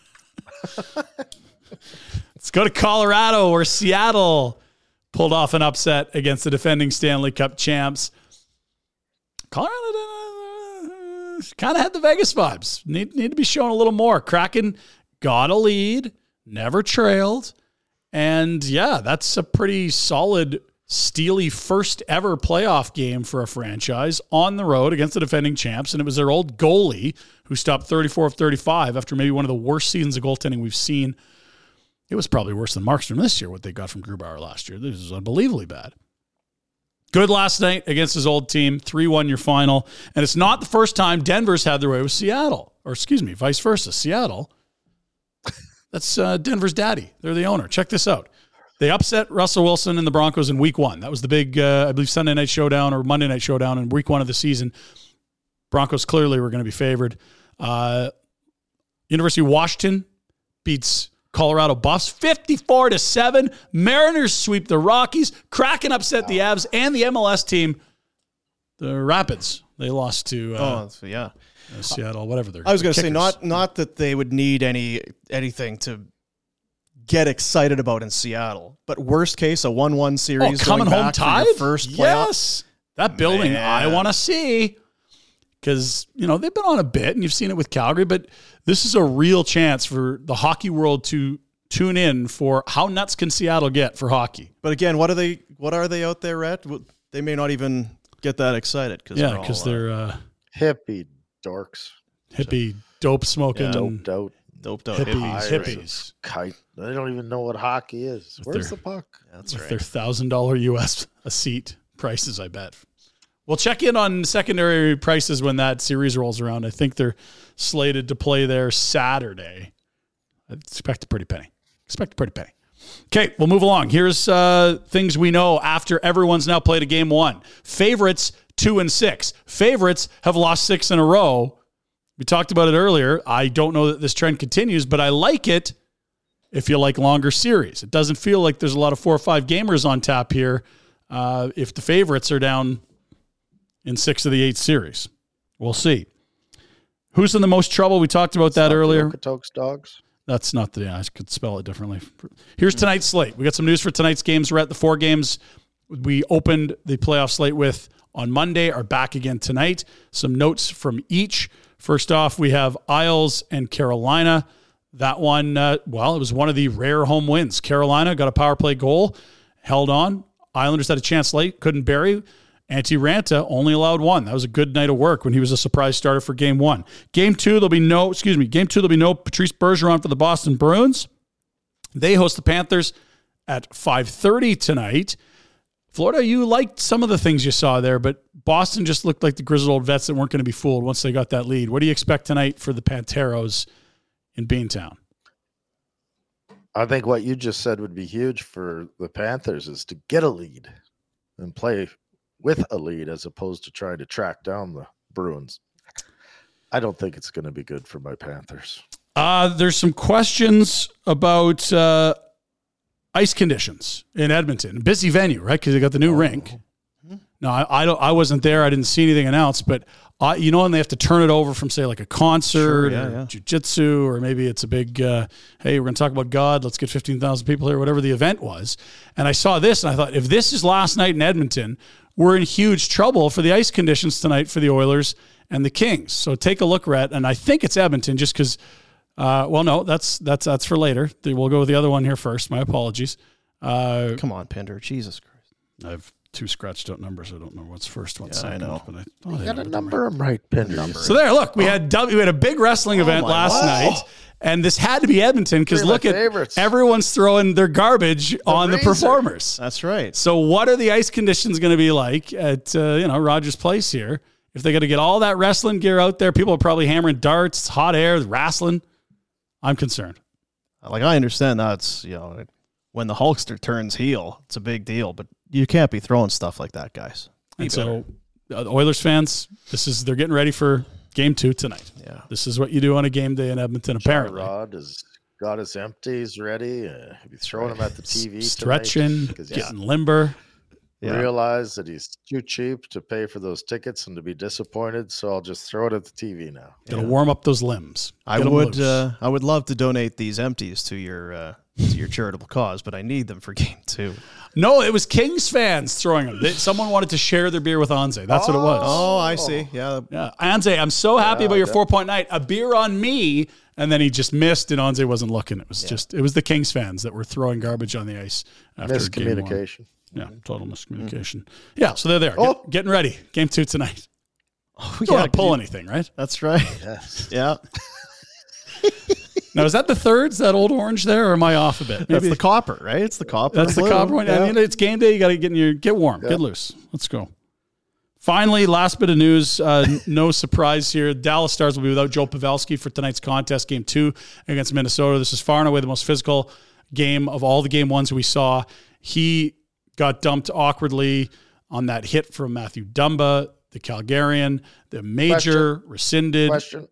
Let's go to Colorado, where Seattle pulled off an upset against the defending Stanley Cup champs. Colorado kind of had the Vegas vibes. Need to be shown a little more. Kraken got a lead, never trailed. And, yeah, that's a pretty solid steely first ever playoff game for a franchise on the road against the defending champs. And it was their old goalie who stopped 34 of 35 after maybe one of the worst seasons of goaltending we've seen. It was probably worse than Markstrom this year, what they got from Grubauer last year. This is unbelievably bad. Good last night against his old team, 3-1 your final. And it's not the first time Denver's had their way with Seattle. Or excuse me, vice versa. Seattle, that's Denver's daddy. They're the owner. Check this out. They upset Russell Wilson and the Broncos in week one. That was the big, I believe, Sunday night showdown or Monday night showdown in week one of the season. Broncos clearly were going to be favored. University of Washington beats Colorado Buffs 54-7. Mariners sweep the Rockies. Kraken upset the Avs and the MLS team, the Rapids. They lost to Seattle, whatever they're. I was going to say not that they would need anything to get excited about in Seattle, but worst case, a 1-1 series coming going home back tied. To your first playoff. Yes, that building I want to see because they've been on a bit, and you've seen it with Calgary, but this is a real chance for the hockey world to tune in for how nuts can Seattle get for hockey. But again, what are they out there at? They may not even get that excited because they're hippie dorks, hippie dope smoking, doped out hippies. Kite. They don't even know what hockey is. Where's the puck? That's right. Their $1,000 US a seat prices, I bet. We'll check in on secondary prices when that series rolls around. I think they're slated to play there Saturday. I expect a pretty penny. Okay, we'll move along. Here's things we know after everyone's now played a game one. Favorites 2-6. Favorites have lost 6 in a row. We talked about it earlier. I don't know that this trend continues, but I like it if you like longer series. It doesn't feel like there's a lot of 4 or 5 gamers on tap here if the favorites are down in 6 of the 8 series. We'll see. Who's in the most trouble? We talked about that earlier. Okotoks Dogs. That's not the, I could spell it differently. Here's tonight's slate. We got some news for tonight's games. We're at the 4 games we opened the playoff slate with on Monday, are back again tonight. Some notes from each. First off, we have Isles and Carolina. That one, it was one of the rare home wins. Carolina got a power play goal, held on. Islanders had a chance late, couldn't bury. Antti Ranta only allowed 1. That was a good night of work when he was a surprise starter for game 1. Game 2, there'll be no Patrice Bergeron for the Boston Bruins. They host the Panthers at 5:30 tonight. Florida, you liked some of the things you saw there, but Boston just looked like the grizzled old vets that weren't going to be fooled once they got that lead. What do you expect tonight for the Panteros in Beantown? I think what you just said would be huge for the Panthers is to get a lead and play with a lead as opposed to trying to track down the Bruins. I don't think it's going to be good for my Panthers. There's some questions about ice conditions in Edmonton. Busy venue, right? Because they got the new rink. No, I wasn't there. I didn't see anything announced, but when they have to turn it over from, say, like a concert or jiu-jitsu, or maybe it's a big, hey, we're going to talk about God. Let's get 15,000 people here, whatever the event was. And I saw this, and I thought, if this is last night in Edmonton, we're in huge trouble for the ice conditions tonight for the Oilers and the Kings. So take a look, Rhett. And I think it's Edmonton just because, no, that's for later. We'll go with the other one here first. My apologies. Come on, Pinder. Jesus Christ. I've 2 scratched out numbers. I don't know what's first, what's second. I know. But you got to number them right, Pinder. So there, look, we had a big wrestling event last night. And this had to be Edmonton because look at everyone's throwing their garbage on the performers. That's right. So what are the ice conditions going to be like at Rogers Place here? If they got to get all that wrestling gear out there, people are probably hammering darts, hot air, wrestling. I'm concerned. Like, I understand that's when the Hulkster turns heel, it's a big deal, but you can't be throwing stuff like that, guys. And so, Oilers fans, they're getting ready for Game 2 tonight. Yeah, this is what you do on a game day in Edmonton. Apparently, Rod has got his empties ready. He's throwing them at the TV, stretching, getting limber. Yeah. Realize that he's too cheap to pay for those tickets and to be disappointed, so I'll just throw it at the TV now. Gonna warm up those limbs. I would love to donate these empties to your charitable cause, but I need them for Game 2. No, it was Kings fans throwing them. Someone wanted to share their beer with Anze. That's what it was. Oh, I see. Yeah. Anze, I'm so happy about your 4-point night. A beer on me. And then he just missed, and Anze wasn't looking. It was it was the Kings fans that were throwing garbage on the ice after miscommunication. Game 1. Yeah, total miscommunication. Yeah, so they're there. Getting ready. Game 2 tonight. You don't want to pull anything, right? That's right. Yes. Yeah. Now, is that the thirds, that old orange there, or am I off a bit? Maybe. That's the copper, right? It's the copper. That's the copper one. Yeah. I mean, it's game day. You got to get warm, get loose. Let's go. Finally, last bit of news. No surprise here. Dallas Stars will be without Joe Pavelski for tonight's contest, Game 2 against Minnesota. This is far and away the most physical game of all the Game 1s we saw. He got dumped awkwardly on that hit from Matthew Dumba, the Calgarian. The major rescinded. Question.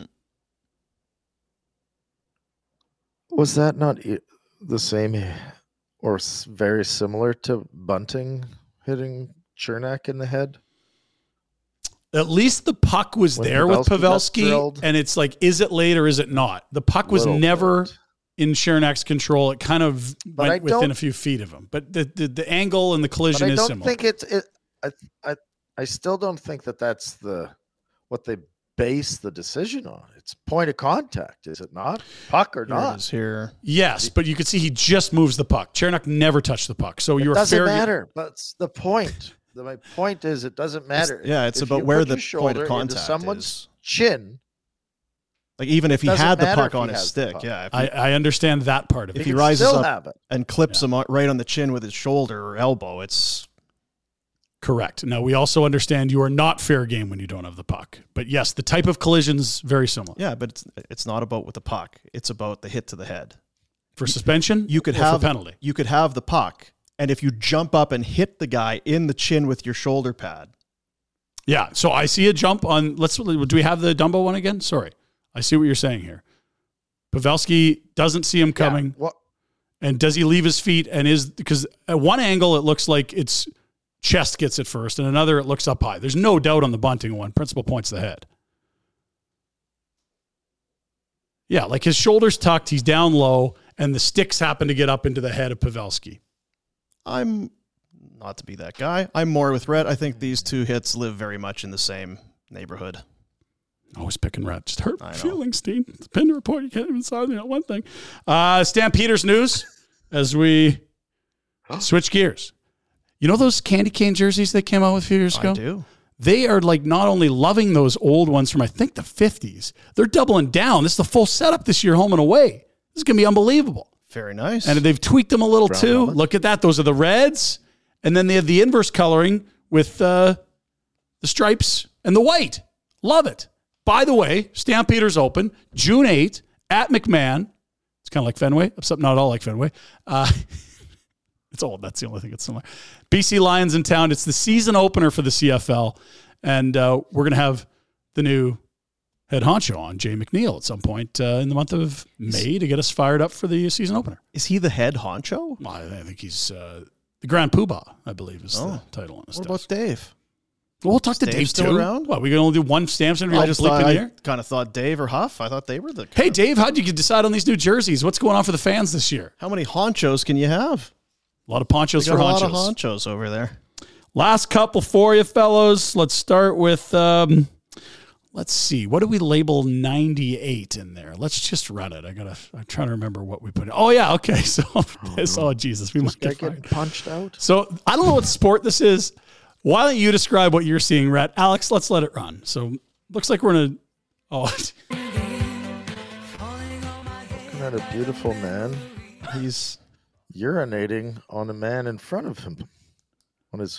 Was that not the same or very similar to Bunting hitting Chernak in the head? At least the puck was there with Pavelski, and it's like, is it late or is it not? The puck was never in Chernak's control. It kind of went within a few feet of him. But the angle and the collision is similar. I still don't think that's what they base the decision on. It's point of contact, is it not? Puck or not? Here. Yes, but you could see he just moves the puck. Chernak never touched the puck. So it doesn't matter. But that's the point. My point is, it doesn't matter. It's about where the point of contact into someone's is. Chin. Like, even if he had the puck on his stick, I understand that part of it. If he rises up and clips him right on the chin with his shoulder or elbow, it's correct. Now, we also understand you are not fair game when you don't have the puck. But yes, the type of collision's very similar. Yeah, but it's not about with the puck. It's about the hit to the head. For suspension, you could have a penalty. You could have the puck, and if you jump up and hit the guy in the chin with your shoulder pad. Yeah, so I see a jump on, do we have the Dumbo one again? Sorry. I see what you're saying here. Pavelski doesn't see him coming. Yeah, and does he leave his feet? Because at one angle, it looks like it's chest gets it first, and another, it looks up high. There's no doubt on the Bunting one. Principal points the head. Yeah, like his shoulder's tucked, he's down low, and the sticks happen to get up into the head of Pavelski. I'm not to be that guy. I'm more with Rhett. I think these two hits live very much in the same neighborhood. Always picking Rhett. Just hurt my feelings, Dean. It's Pinder Report. You can't even solve one thing. Stampeders news as we switch gears. You know those candy cane jerseys they came out with a few years ago? I do. They are like not only loving those old ones from I think the 50s, they're doubling down. This is the full setup this year, home and away. This is going to be unbelievable. Very nice. And they've tweaked them a little too. Helmet. Look at that. Those are the reds. And then they have the inverse coloring with the stripes and the white. Love it. By the way, Stampeders open June 8th at McMahon. It's kind of like Fenway, except not all like Fenway. It's old. That's the only thing that's similar. BC Lions in town. It's the season opener for the CFL. And we're going to have the new head honcho on, Jay McNeil, at some point in the month of May to get us fired up for the season opener. Is he the head honcho? Well, I think he's the Grand Poobah, I believe, is the title on his stuff. What about Dave? Well, we'll talk to Dave still too. Around? What, we can only do one Stamps interview? I kind of thought Dave or Huff. I thought they were the... Hey, Dave, how did you decide on these new jerseys? What's going on for the fans this year? How many honchos can you have? A lot of ponchos for honchos. A lot of honchos over there. Last couple for you, fellows. Let's start with, let's see. What do we label 98 in there? Let's just run it. I'm trying to remember what we put in. Oh, yeah. Okay. So, oh Jesus. We might get punched out. So, I don't know what sport this is. Why don't you describe what you're seeing, Rhett? Alex, let's let it run. So, looks like we're in a, Looking at a beautiful man. He's urinating on a man in front of him. On his...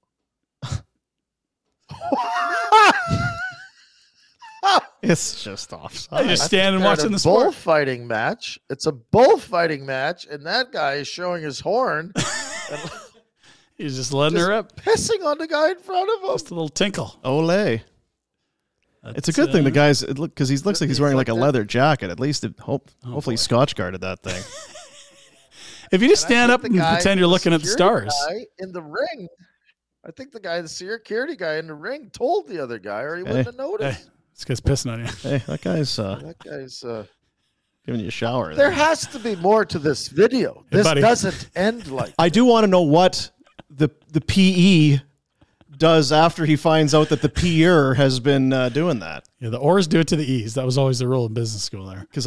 It's just offside. Just standing watching the sport. Bullfighting match. It's a bullfighting match, and that guy is showing his horn. And he's just letting her up. Pissing on the guy in front of him. Just a little tinkle. Ole. It's a good thing the guy's because he looks like he's wearing like a leather jacket. At least hopefully Scotch guarded that thing. If you just stand up and pretend you're looking at the stars. Guy in the ring, I think the security guy in the ring told the other guy, or he wouldn't have noticed. Hey, this guy's pissing on you. Hey, that guy's giving you a shower. There has to be more to this video. This doesn't end like I do want to know what the PE does after he finds out that the P'er has been doing that. Yeah, the O's do it to the E's. That was always the rule in business school there. Because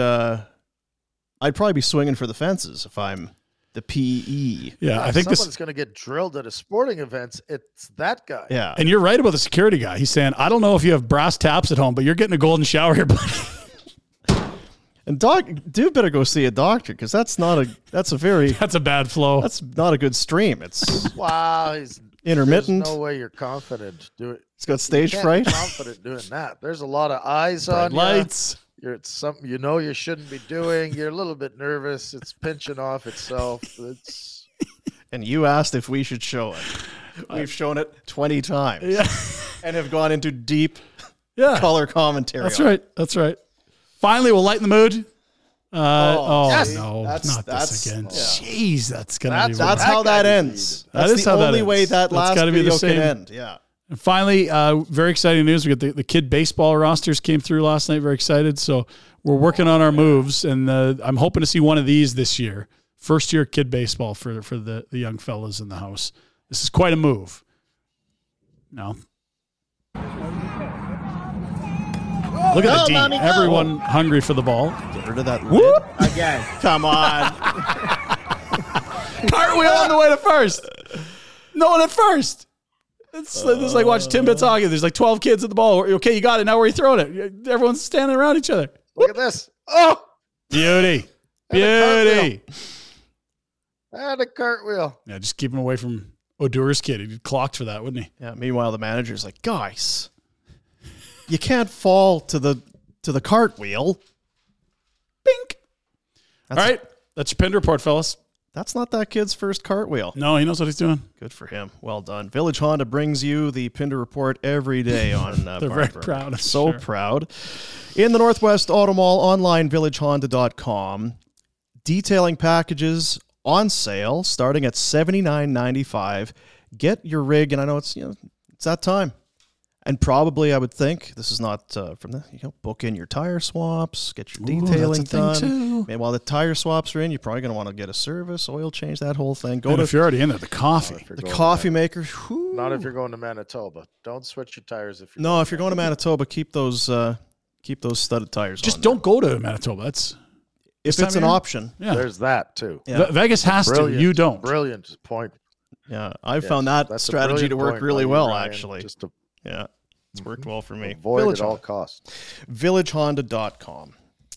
I'd probably be swinging for the fences if I'm the PE. Yeah, I think someone's going to get drilled at a sporting event. It's that guy. Yeah, and you're right about the security guy. He's saying, "I don't know if you have brass taps at home, but you're getting a golden shower here, buddy." And dude better go see a doctor because that's a bad flow. That's not a good stream. It's wow. He's intermittent. There's no way you're confident. He's got stage fright. Be confident doing that. There's a lot of eyes on lights. It's something you shouldn't be doing. You're a little bit nervous. It's pinching off itself. And you asked if we should show it. We've shown it 20 times. Yeah. And have gone into deep color commentary. That's right. Finally, we'll lighten the mood. Yes. No, that's this again. Yeah. Jeez, that's gonna be. That's how that ends. That's the only way that last video can end. Yeah. And finally, very exciting news. We got the kid baseball rosters came through last night. Very excited. So we're working on our moves, and I'm hoping to see one of these this year. First year kid baseball for the young fellas in the house. This is quite a move. No. Look at the D. Mommy, Everyone hungry for the ball. Get rid of that lid. Again. Come on. Cartwheel on the way to first. No one at first. It's like watch Timbits hockey. There's like 12 kids at the ball. Okay, you got it. Now where are you throwing it? Everyone's standing around each other. Look at this. Oh! Beauty. And a cartwheel. Yeah, just keep him away from Odur's kid. He'd clocked for that, wouldn't he? Yeah, meanwhile, the manager's like, guys, you can't fall to the cartwheel. Bink. All right. That's your Pinder Report, fellas. That's not that kid's first cartwheel. No, he knows what he's doing. Good for him. Well done. Village Honda brings you the Pinder Report every day on They're very proud. So proud. In the Northwest Auto Mall, online, villagehonda.com. Detailing packages on sale starting at $79.95. Get your rig, and I know it's that time. And probably, I would think, this is not from the, book in your tire swaps, get your detailing done. Maybe while the tire swaps are in, you're probably going to want to get a service, oil change, that whole thing. If you're already in there, the coffee. The coffee maker. Whew. Not if you're going to Manitoba. Don't switch your tires if you're if you're going to Manitoba, keep those studded tires on. Just don't go to Manitoba. That's if it's an option. Yeah. There's that, too. Yeah. Vegas has to. You don't. Brilliant point. Yeah, I've found that strategy to work really well, actually. It's worked well for me. Avoid at all costs. VillageHonda.com.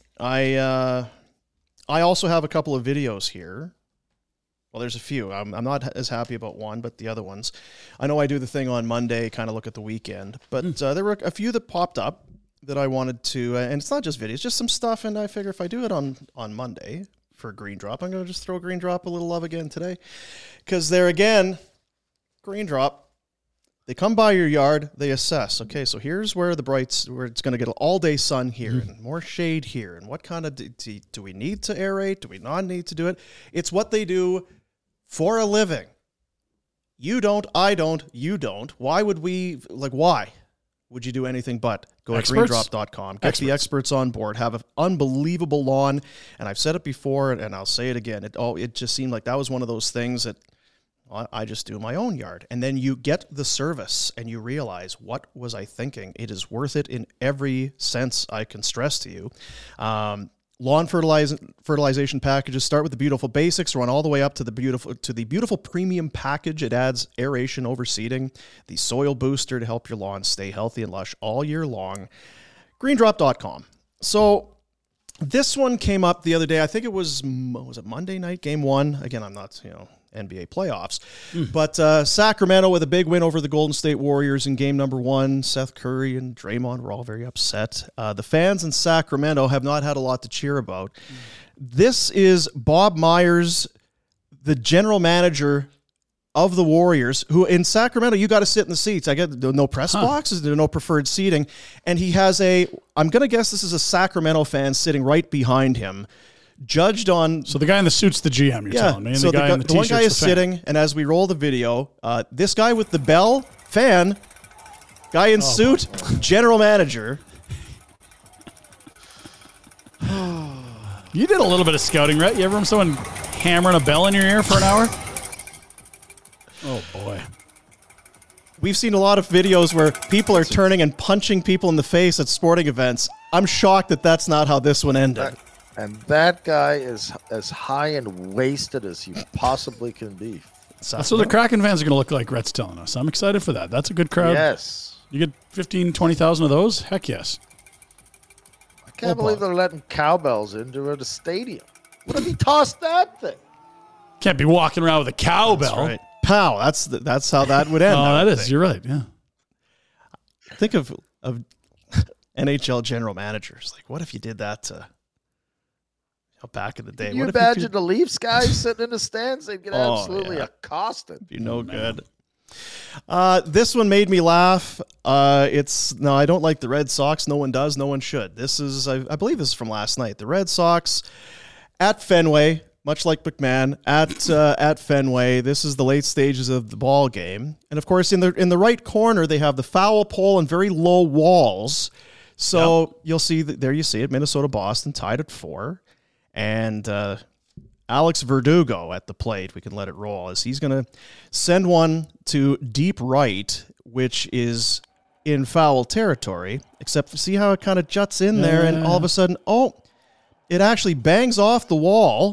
I also have a couple of videos here. Well, there's a few. I'm not as happy about one, but the other ones. I know I do the thing on Monday, kind of look at the weekend. But there were a few that popped up that I wanted to, and it's not just videos, just some stuff. And I figure if I do it on Monday for Green Drop, I'm going to just throw Green Drop a little love again today. Because there again, Green Drop, they come by your yard, they assess. Okay, so here's where it's going to get all day sun here and more shade here. And what kind of, do we need to aerate? Do we not need to do it? It's what they do for a living. You don't, I don't, you don't. Why would why would you do anything but go to greendrop.com, get the experts on board, have an unbelievable lawn. And I've said it before and I'll say it again. It just seemed like that was one of those things that I just do in my own yard. And then you get the service and you realize, what was I thinking? It is worth it in every sense I can stress to you. Lawn fertilization packages start with the beautiful basics, run all the way up to the beautiful premium package. It adds aeration overseeding, the soil booster to help your lawn stay healthy and lush all year long. Greendrop.com. So this one came up the other day. I think it was it Monday night, game 1? Again, I'm not, NBA playoffs. But Sacramento with a big win over the Golden State Warriors in game number 1. Seth Curry and Draymond were all very upset. The fans in Sacramento have not had a lot to cheer about. This is Bob Myers, the general manager of the Warriors, who in Sacramento, you got to sit in the seats. I get no press boxes, there are no preferred seating. And he has I'm going to guess this is a Sacramento fan sitting right behind him. Judged on... So the guy in the suit's the GM, you're telling me. And so the guy in the one guy is sitting, and as we roll the video, this guy with the bell, fan, guy in suit, general manager. You did a little bit of scouting, right? You ever have someone hammering a bell in your ear for an hour? Oh, boy. We've seen a lot of videos where people are turning and punching people in the face at sporting events. I'm shocked that that's not how this one ended. And that guy is as high and wasted as you possibly can be. So the Kraken fans are going to look like Rhett's telling us. I'm excited for that. That's a good crowd. Yes. You get 15, 20,000 of those? Heck yes. I can't believe they're letting cowbells into the stadium. What if he tossed that thing? Can't be walking around with a cowbell. That's right. Pow. That's how that would end. That is. You're right. Yeah. Think of NHL general managers. Like, what if you did that to... back in the day. Can you imagine the Leafs guys sitting in the stands? They'd get absolutely accosted. Be no good. This one made me laugh. I don't like the Red Sox. No one does. No one should. This is, I believe this is from last night. The Red Sox at Fenway, much like McMahon, at Fenway. This is the late stages of the ball game. And of course, in the right corner, they have the foul pole and very low walls. So you'll see that there you see it. Minnesota-Boston tied at 4. And Alex Verdugo at the plate, we can let it roll, as he's going to send one to deep right, which is in foul territory, except see how it kind of juts in there, and all of a sudden, it actually bangs off the wall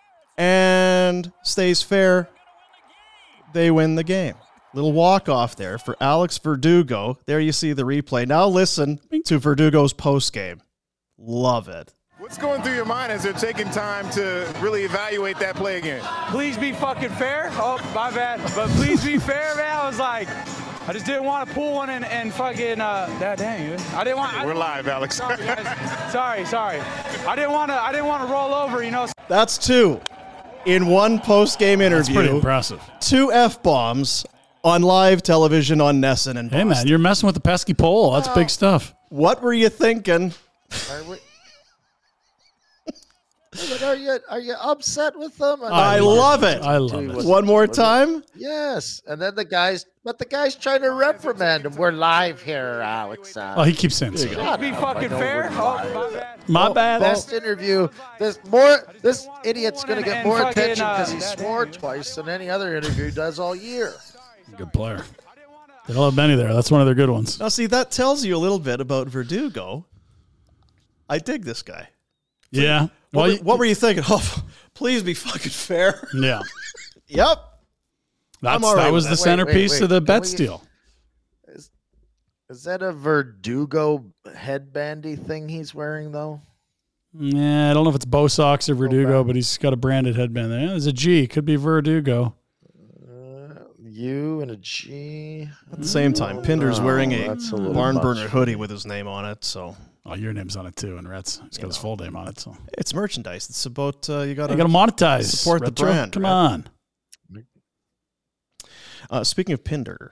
and stays fair. They win the game. Little walk-off there for Alex Verdugo. There you see the replay. Now listen to Verdugo's postgame. Love it. What's going through your mind as you're taking time to really evaluate that play again? Please be fucking fair. Oh, my bad. But please be fair, man. I was like, I just didn't want to pull one and fucking, dang. I didn't want. We're live, Alex. Sorry, guys. Sorry. I didn't want to roll over, That's 2 in one post-game interview. That's pretty impressive. 2 F-bombs on live television on Nesson and Boston. Hey, man, you're messing with the pesky pole. That's big stuff. What were you thinking? Like, are you upset with them? I love it. I love it. One more time. Yes, and then the guy's trying to reprimand him. We're live here, Alex. Oh, he keeps saying so. Be fucking fair. My bad. Best interview. This idiot's going to get more attention because he swore twice than any other interview he does all year. Good player. They don't have many there. That's one of their good ones. Now, see, that tells you a little bit about Verdugo. I dig this guy. Yeah. What were you thinking? Oh, please be fucking fair. Yeah. Yep. That was the centerpiece of the bet steal. Is that a Verdugo headbandy thing he's wearing, though? Yeah, I don't know if it's Bo Sox or Verdugo, but he's got a branded headband there. There's a G. Could be Verdugo. U and a G. At the same time, Pinder's wearing a barn burner hoodie with his name on it, so... Oh, your name's on it too, and Rhett's got his full name on it. So it's merchandise. It's about you got to monetize, support Retro. the brand. Come on. Speaking of Pinder,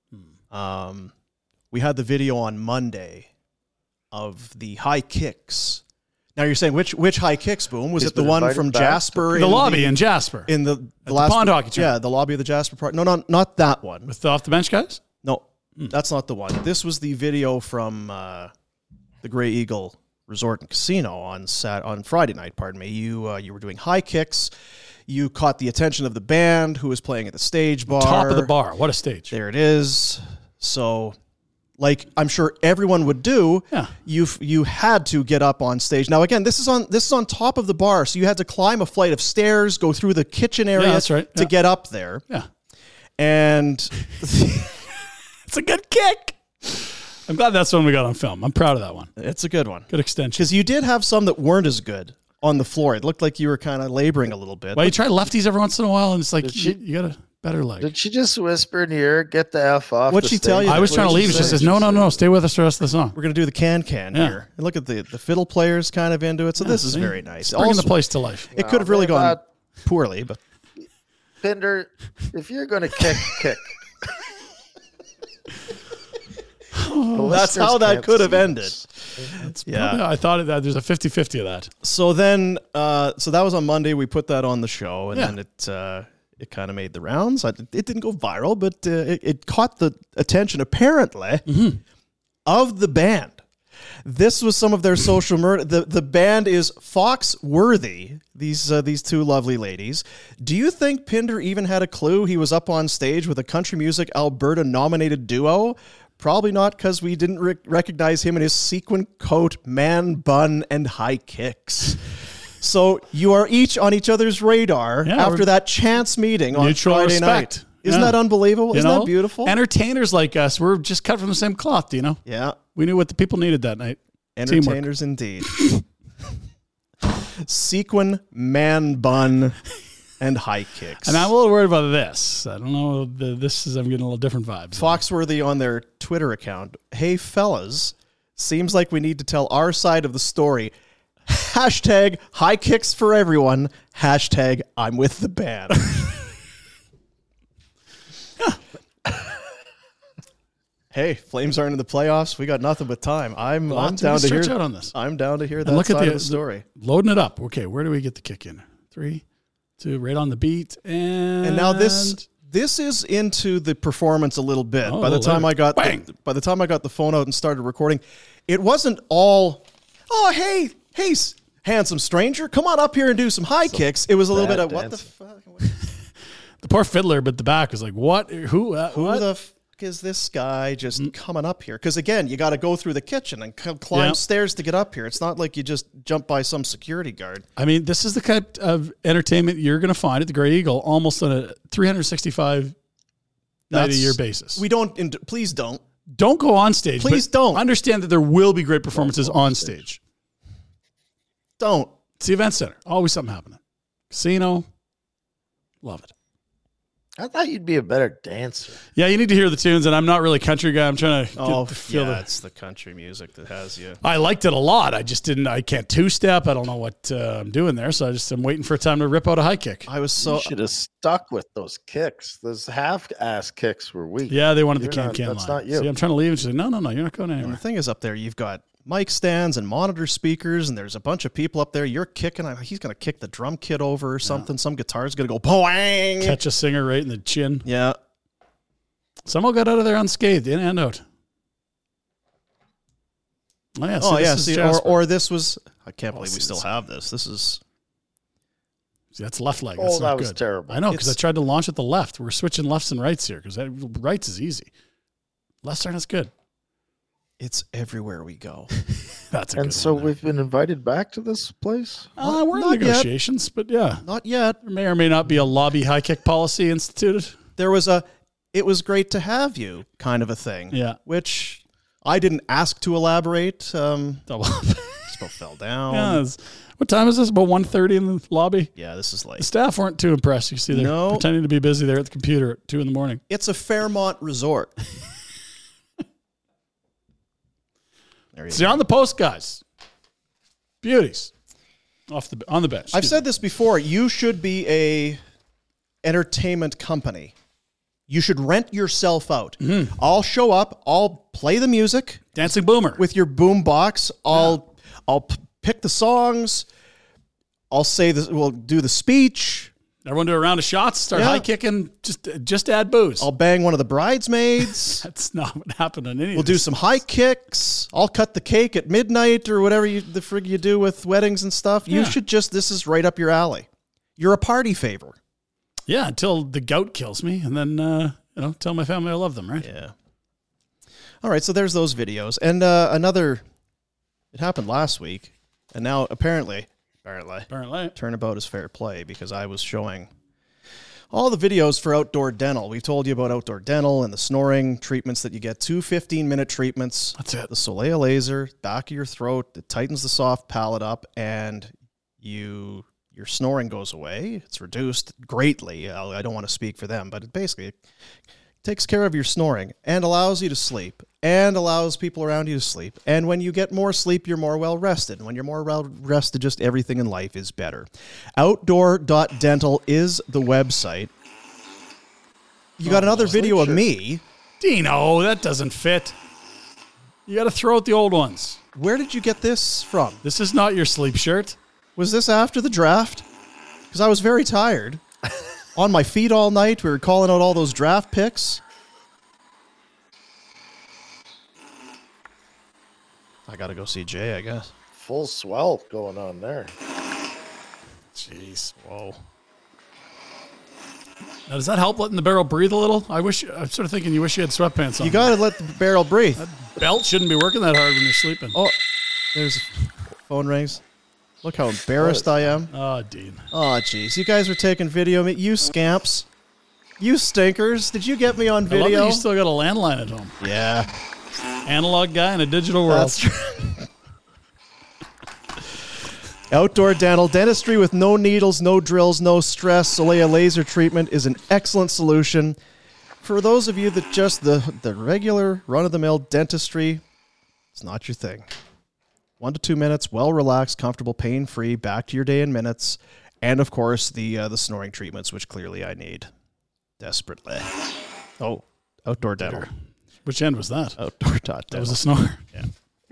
we had the video on Monday of the high kicks. Now you're saying which high kicks, Boom? Was it the one from Jasper? The lobby in Jasper. In the last Pond Hockey Tournament. Yeah, the lobby of the Jasper Park. No, not that one. With the off the bench guys? No, that's not the one. This was the video from the Grey Eagle Resort and Casino on Friday night. Pardon me. You were doing high kicks. You caught the attention of the band who was playing at the stage bar. Top of the bar. What a stage. There it is. So, like I'm sure everyone would do, you had to get up on stage. Now again, this is on top of the bar, so you had to climb a flight of stairs, go through the kitchen area to get up there. Yeah. And it's a good kick. I'm glad that's one we got on film. I'm proud of that one. It's a good one. Good extension. Because you did have some that weren't as good on the floor. It looked like you were kind of laboring a little bit. Well, you try lefties every once in a while, and it's like you got a better leg. Did she just whisper in your ear, get the F off? What'd she tell you? I was trying to leave. She says, no, stay with us the rest of the song. We're going to do the can here. And look at the fiddle players kind of into it. So this is very nice. Bringing the place to life. It could have really gone poorly, but... Pinder, if you're going to kick. That's how that could have ended. Probably, I thought that there's a 50-50 of that. So then, so that was on Monday. We put that on the show, and then it kind of made the rounds. It didn't go viral, but it caught the attention, apparently, of the band. This was some of their social murder. The band is Foxworthy, these two lovely ladies. Do you think Pinder even had a clue he was up on stage with a Country Music Alberta nominated duo? Probably not, because we didn't recognize him in his sequin coat, man bun, and high kicks. So you are each on each other's radar after that chance meeting on Friday night. Isn't that unbelievable? Isn't that beautiful? Entertainers like us, we're just cut from the same cloth, you know? Yeah. We knew what the people needed that night. Entertainers indeed. Sequin, man bun, and high kicks. And I'm a little worried about this. I don't know. I'm getting a little different vibes. Foxworthy on their Twitter account. Hey, fellas, seems like we need to tell our side of the story. Hashtag high kicks for everyone. Hashtag I'm with the band. Hey, Flames aren't in the playoffs. We got nothing but time. I'm down to hear out on this. I'm down to hear that side of the story. Loading it up. Okay, where do we get the kick in? 3, 2, right on the beat, and now this is into the performance a little bit. By the time I got the phone out and started recording, it wasn't all. Oh, hey, handsome stranger, come on up here and do some high kicks. It was a little bit of what the fuck. The poor fiddler, but the back was like, what? Who the fuck is this guy just coming up here? Because again, you got to go through the kitchen and climb stairs to get up here. It's not like you just jump by some security guard. I mean, this is the kind of entertainment you're going to find at the Grey Eagle almost on a 365 night a year basis. Please don't go on stage. Please don't. Understand that there will be great performances on stage. Don't. It's the event center. Always something happening. Casino. Love it. I thought you'd be a better dancer. Yeah, you need to hear the tunes, and I'm not really a country guy. I'm trying to feel it's the country music that has you. I liked it a lot. I can't two-step. I don't know what I'm doing there, so I'm waiting for a time to rip out a high kick. You should have stuck with those kicks. Those half-ass kicks were weak. Yeah, they wanted the can line. That's not you. See, I'm trying to leave, and she's like, no, you're not going anywhere. And the thing is, up there, you've got mic stands and monitor speakers, and there's a bunch of people up there. You're kicking. He's going to kick the drum kit over or something. Some guitar's going to go poang. Catch a singer right in the chin. Yeah. Someone got out of there unscathed, in and out. Oh, yeah. See, or this was... I can't believe we still have this. This is... See, that's left leg. That's that not was good. terrible. I know, because I tried to launch at the left. We're switching lefts and rights here, because rights is easy. Lefts aren't as good. It's everywhere we go. That's a and good so one we've been invited back to this place? We're in negotiations, but yeah. Not yet. There may or may not be a lobby high kick policy instituted. There was it was great to have you kind of a thing. Yeah. Which I didn't ask to elaborate. Just about fell down. Yeah, what time is this? About 1:30 in the lobby? Yeah, this is late. The staff weren't too impressed. You see, they're pretending to be busy there at the computer at 2 a.m. It's a Fairmont resort. See, on the post, guys. Beauties. On the bench. I've said this before. You should be a entertainment company. You should rent yourself out. Mm-hmm. I'll show up. I'll play the music. Dancing Boomer. With your boom box. I'll pick the songs. I'll say this. We'll do the speech. Everyone do a round of shots. Start high kicking. Just add booze. I'll bang one of the bridesmaids. That's not what happened on any. We'll do some high kicks. I'll cut the cake at midnight or whatever the frig you do with weddings and stuff. You should this is right up your alley. You're a party favor. Yeah, until the gout kills me, and then tell my family I love them. Right? Yeah. All right, so there's those videos, and another. It happened last week, and now apparently, turnabout is fair play because I was showing all the videos for outdoor dental. We've told you about outdoor dental and the snoring treatments that you get. 2 15-minute treatments. That's it. The Soleil laser, back of your throat, it tightens the soft palate up, and your snoring goes away. It's reduced greatly. I don't want to speak for them, but it basically takes care of your snoring and allows you to sleep and allows people around you to sleep. And when you get more sleep, you're more well-rested. When you're more well-rested, just everything in life is better. Outdoor.dental is the website. You got another video of me. Dino, that doesn't fit. You got to throw out the old ones. Where did you get this from? This is not your sleep shirt. Was this after the draft? Because I was very tired. On my feet all night. We were calling out all those draft picks. I got to go see Jay, I guess. Full swell going on there. Jeez. Whoa. Now, does that help letting the barrel breathe a little? I'm sort of thinking you wish you had sweatpants on. You got to let the barrel breathe. That belt shouldn't be working that hard when you're sleeping. Oh, there's phone rings. Look how embarrassed I am. Oh, Dean. Oh, jeez. You guys were taking video of me. You scamps. You stinkers. Did you get me on video? I love that you still got a landline at home. Yeah. Analog guy in a digital world. That's true. Outdoor dental. Dentistry with no needles, no drills, no stress. Soleil laser treatment is an excellent solution. For those of you that just the regular run-of-the-mill dentistry, it's not your thing. 1 to 2 minutes, well-relaxed, comfortable, pain-free, back to your day in minutes. And, of course, the snoring treatments, which clearly I need desperately. Oh, outdoor dental. Which end was that? Outdoor.dental. That was a snore. Yeah.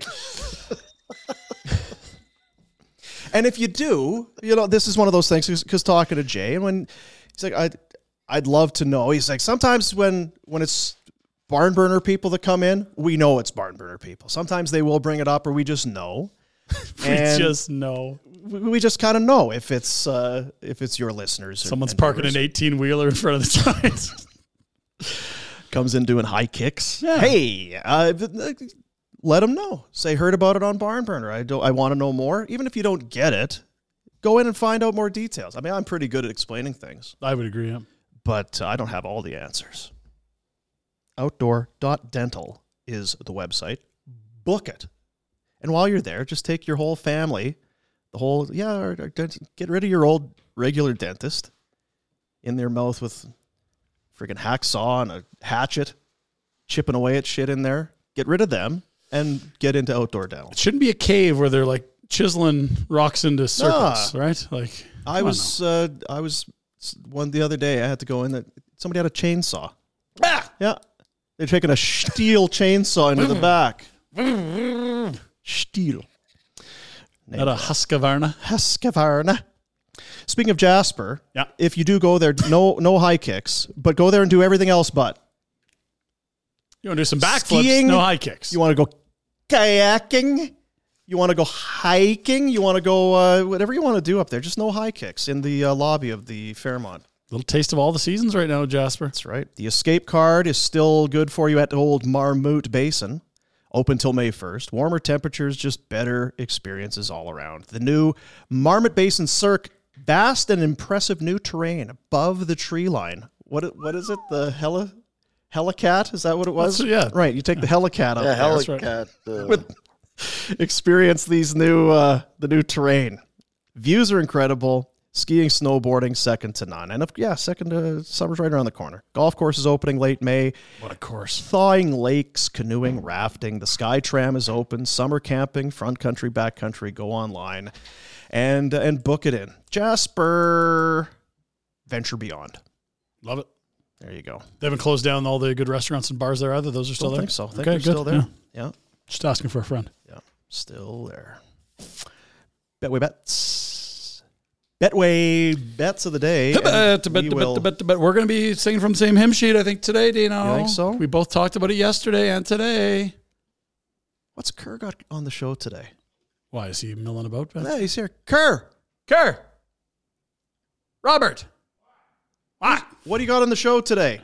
And if you do, this is one of those things, because talking to Jay, and when he's like, I'd love to know. He's like, sometimes when it's barn burner people that come in, we know it's barn burner people. Sometimes they will bring it up, or we just know. We just kind of know if it's your listeners. Someone's parking an 18-wheeler in front of the signs. Comes in doing high kicks. Yeah. Hey, let them know. Say, heard about it on Barn Burner. I want to know more. Even if you don't get it, go in and find out more details. I mean, I'm pretty good at explaining things. I would agree, yeah. But I don't have all the answers. Outdoor.dental is the website. Book it. And while you're there, just take your whole family, get rid of your old regular dentist in their mouth with freaking hacksaw and a hatchet, chipping away at shit in there. Get rid of them and get into outdoor dental. It shouldn't be a cave where they're like chiseling rocks into circles, right? Like I was one the other day. I had to go in. Somebody had a chainsaw. Yeah, they're taking a steel chainsaw into the back. Stiel. Not a Husqvarna. Husqvarna. Speaking of Jasper, yeah. If you do go there, no high kicks, but go there and do everything else but. You want to do some backflips, no high kicks. You want to go kayaking. You want to go hiking. You want to go whatever you want to do up there. Just no high kicks in the lobby of the Fairmont. Little taste of all the seasons right now, Jasper. That's right. The escape card is still good for you at the old Marmot Basin. Open till May 1st. Warmer temperatures, just better experiences all around. The new Marmot Basin Cirque, vast and impressive new terrain above the tree line. What is it? The Helicat? Is that what it was? Yeah. Right. You take the Helicat up there. Helicat. Experience these the new terrain. Views are incredible. Skiing, snowboarding, second to none. And second to summer's right around the corner. Golf course is opening late May. What a course. Thawing lakes, canoeing, rafting. The Sky Tram is open. Summer camping, front country, back country. Go online and book it in. Jasper Venture Beyond. Love it. There you go. They haven't closed down all the good restaurants and bars there either. Those are still there? I think so. I think they're still there. Yeah. Just asking for a friend. Yeah. Still there. Betway bets of the day. We're going to be singing from the same hymn sheet, I think, today, Dino. You think so? We both talked about it yesterday and today. What's Kerr got on the show today? Why, is he milling about? Ben? Yeah, he's here. Kerr! Robert! What do you got on the show today?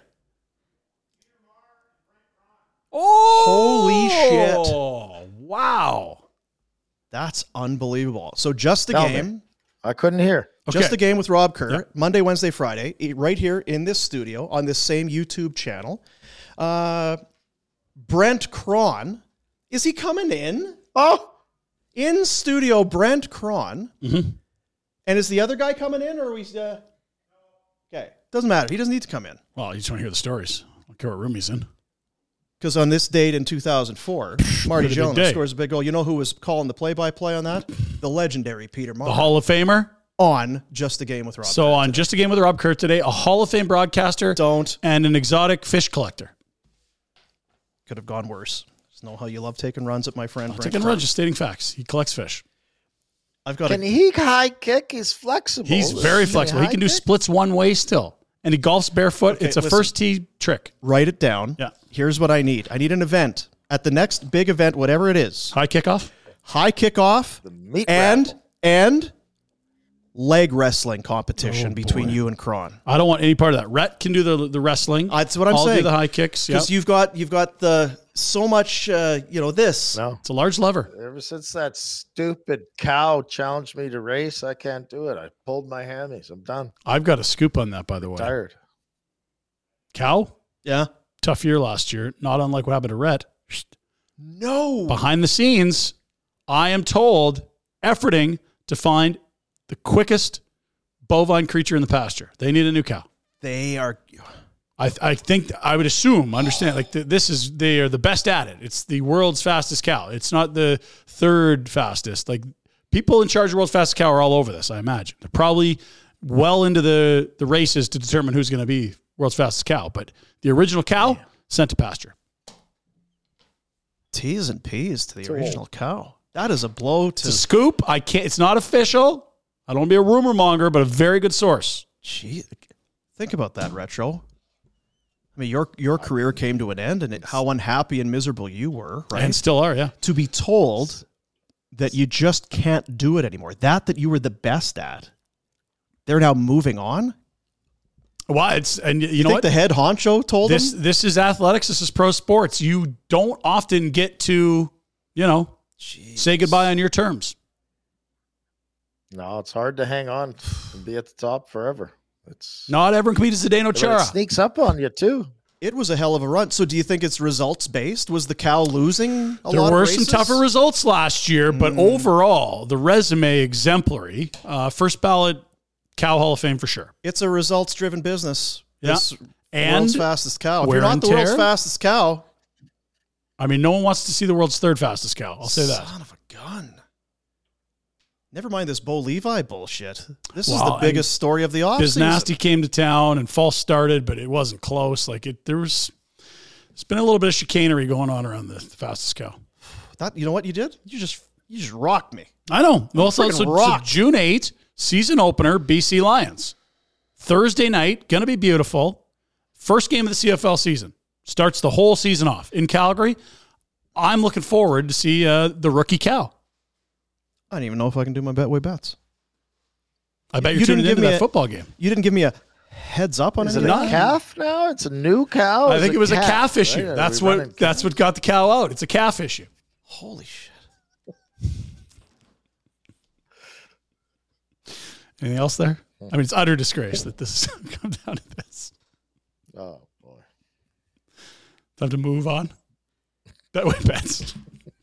Oh! Holy shit. Wow. That's unbelievable. So just the game. I couldn't hear. Just the game with Rob Kerr, Monday, Wednesday, Friday, right here in this studio on this same YouTube channel. Brent Cron, is he coming in? Oh! In studio, Brent Cron. Mm-hmm. And is the other guy coming in, or are we... Okay, doesn't matter. He doesn't need to come in. Well, you just want to hear the stories. I don't care what room he's in. Because on this date in 2004, Marty Jones scores a big goal. You know who was calling the play-by-play on that? The legendary Peter Martin. The Hall of Famer? On Just a Game with Rob Kerr. So on Just a Game with Rob Kerr today, a Hall of Fame broadcaster and an exotic fish collector. Could have gone worse. Just know how you love taking runs at my friend. Taking runs, just stating facts. He collects fish. Can he high kick? He's flexible. He's very flexible. He can do splits one way still. And he golfs barefoot. Okay, it's a first tee trick. Write it down. Yeah. Here's what I need. I need an event. At the next big event, whatever it is. High kickoff? High kickoff. The meat and leg wrestling competition between you and Cron. I don't want any part of that. Rhett can do the wrestling. That's what I'm saying. I'll do the high kicks. Because you've got the so much this. No. It's a large lever. Ever since that stupid cow challenged me to race, I can't do it. I pulled my hammies. I'm done. I've got a scoop on that, by the way. Tired. Cow? Yeah. Tough year last year. Not unlike what happened to Rhett. No. Behind the scenes, I am told, efforting to find the quickest bovine creature in the pasture. They need a new cow. They are... I think, I would assume, understand, like they are the best at it. It's the world's fastest cow. It's not the third fastest. Like, people in charge of the world's fastest cow are all over this, I imagine. They're probably well into the races to determine who's going to be world's fastest cow. But the original cow, sent to pasture. T's and P's to the original cow. That is a blow to... It's a scoop. It's not official. I don't want to be a rumor monger, but a very good source. Gee, think about that, Retro. I mean, your career came to an end, and how unhappy and miserable you were, right? And still are, yeah. To be told that you just can't do it anymore, that you were the best at, they're now moving on? Well, you know what? The head honcho told them? This is athletics. This is pro sports. You don't often get to, say goodbye on your terms. No, it's hard to hang on and be at the top forever. Not everyone can be Zdeno Chara. It sneaks up on you, too. It was a hell of a run. So do you think it's results-based? Was the cow losing a lot of races? There were some tougher results last year, but overall, the resume exemplary. First ballot cow Hall of Fame for sure. It's a results-driven business. Yeah. And world's fastest cow. If you're not the world's fastest cow... I mean, no one wants to see the world's third fastest cow. I'll say that. Son of a gun. Never mind this Bo Levi bullshit. This is the biggest story of the offseason. Biznasty came to town and false started, but it wasn't close. There's been a little bit of chicanery going on around the fastest cow. that you know what you did? You just rocked me. I know. Also, so June 8th, season opener, BC Lions. Thursday night, going to be beautiful. First game of the CFL season. Starts the whole season off in Calgary. I'm looking forward to see the rookie Cal. I don't even know if I can do my Betway bets. I bet you're tuning into that football game. You didn't give me a heads up on it. Is it a calf now? It's a new cow? I think it was a calf issue. Right? That's what got the cow out. It's a calf issue. Holy shit. Anything else there? I mean, it's utter disgrace that this has come down to this. Oh, boy. Time to move on. Betway bets.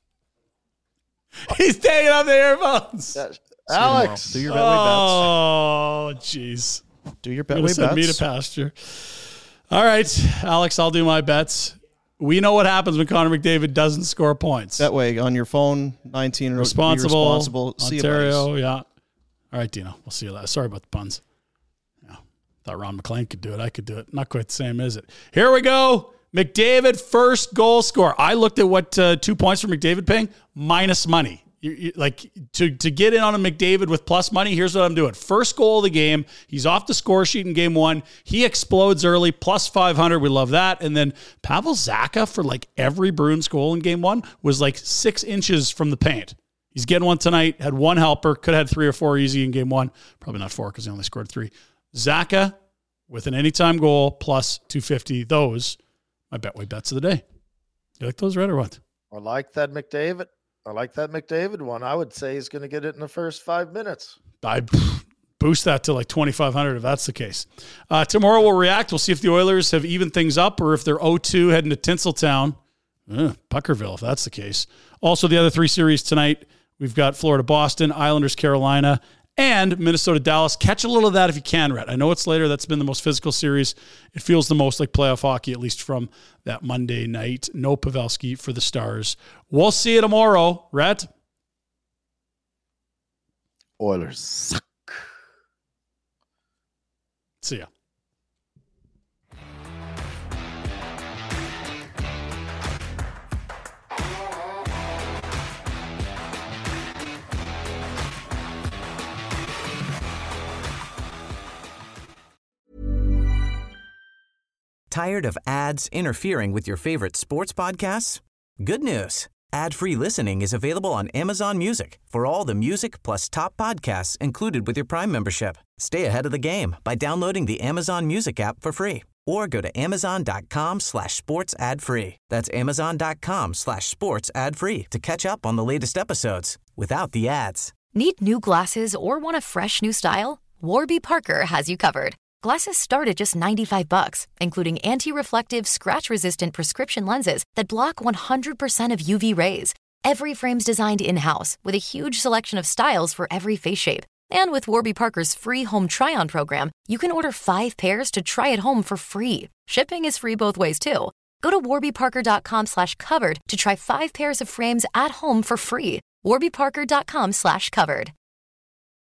He's taking off the earphones. Alex. Do your Betway bets. Oh, jeez. Do your Betway bets. Me to pasture. All right, Alex, I'll do my bets. We know what happens when Connor McDavid doesn't score points. Betway on your phone, 19. Responsible. See Ontario, yeah. All right, Dino. We'll see you later. Sorry about the puns. Yeah. Thought Ron McLean could do it. I could do it. Not quite the same, is it? Here we go. McDavid, first goal scorer. I looked at what 2 points for McDavid paying, minus money. Like to get in on a McDavid with plus money, here's what I'm doing. First goal of the game. He's off the score sheet in game one. He explodes early, plus 500. We love that. And then Pavel Zacha for like every Bruins goal in game one was like 6 inches from the paint. He's getting one tonight, had one helper, could have had 3 or 4 easy in game one. Probably not 4 because he only scored 3. Zacha with an anytime goal, plus 250. Those, my Betway bets of the day. You like those, Red, or what? I like that McDavid. one. I would say he's going to get it in the first 5 minutes. I boost that to like 2,500 if that's the case. Tomorrow we'll react. We'll see if the Oilers have evened things up or if they're 0-2 heading to Tinseltown. Puckerville, if that's the case. Also, the other 3 series tonight, we've got Florida-Boston, Islanders-Carolina, and Minnesota-Dallas. Catch a little of that if you can, Rhett. I know it's later. That's been the most physical series. It feels the most like playoff hockey, at least from that Monday night. No Pavelski for the Stars. We'll see you tomorrow, Rhett. Oilers suck. See ya. Tired of ads interfering with your favorite sports podcasts? Good news. Ad-free listening is available on Amazon Music for all the music plus top podcasts included with your Prime membership. Stay ahead of the game by downloading the Amazon Music app for free or go to amazon.com/sports ad free. That's amazon.com/sports ad free to catch up on the latest episodes without the ads. Need new glasses or want a fresh new style? Warby Parker has you covered. Glasses start at just $95, including anti-reflective, scratch-resistant prescription lenses that block 100% of UV rays. Every frame's designed in-house with a huge selection of styles for every face shape. And with Warby Parker's free home try-on program, you can order 5 pairs to try at home for free. Shipping is free both ways, too. Go to warbyparker.com/covered to try 5 pairs of frames at home for free. warbyparker.com/covered.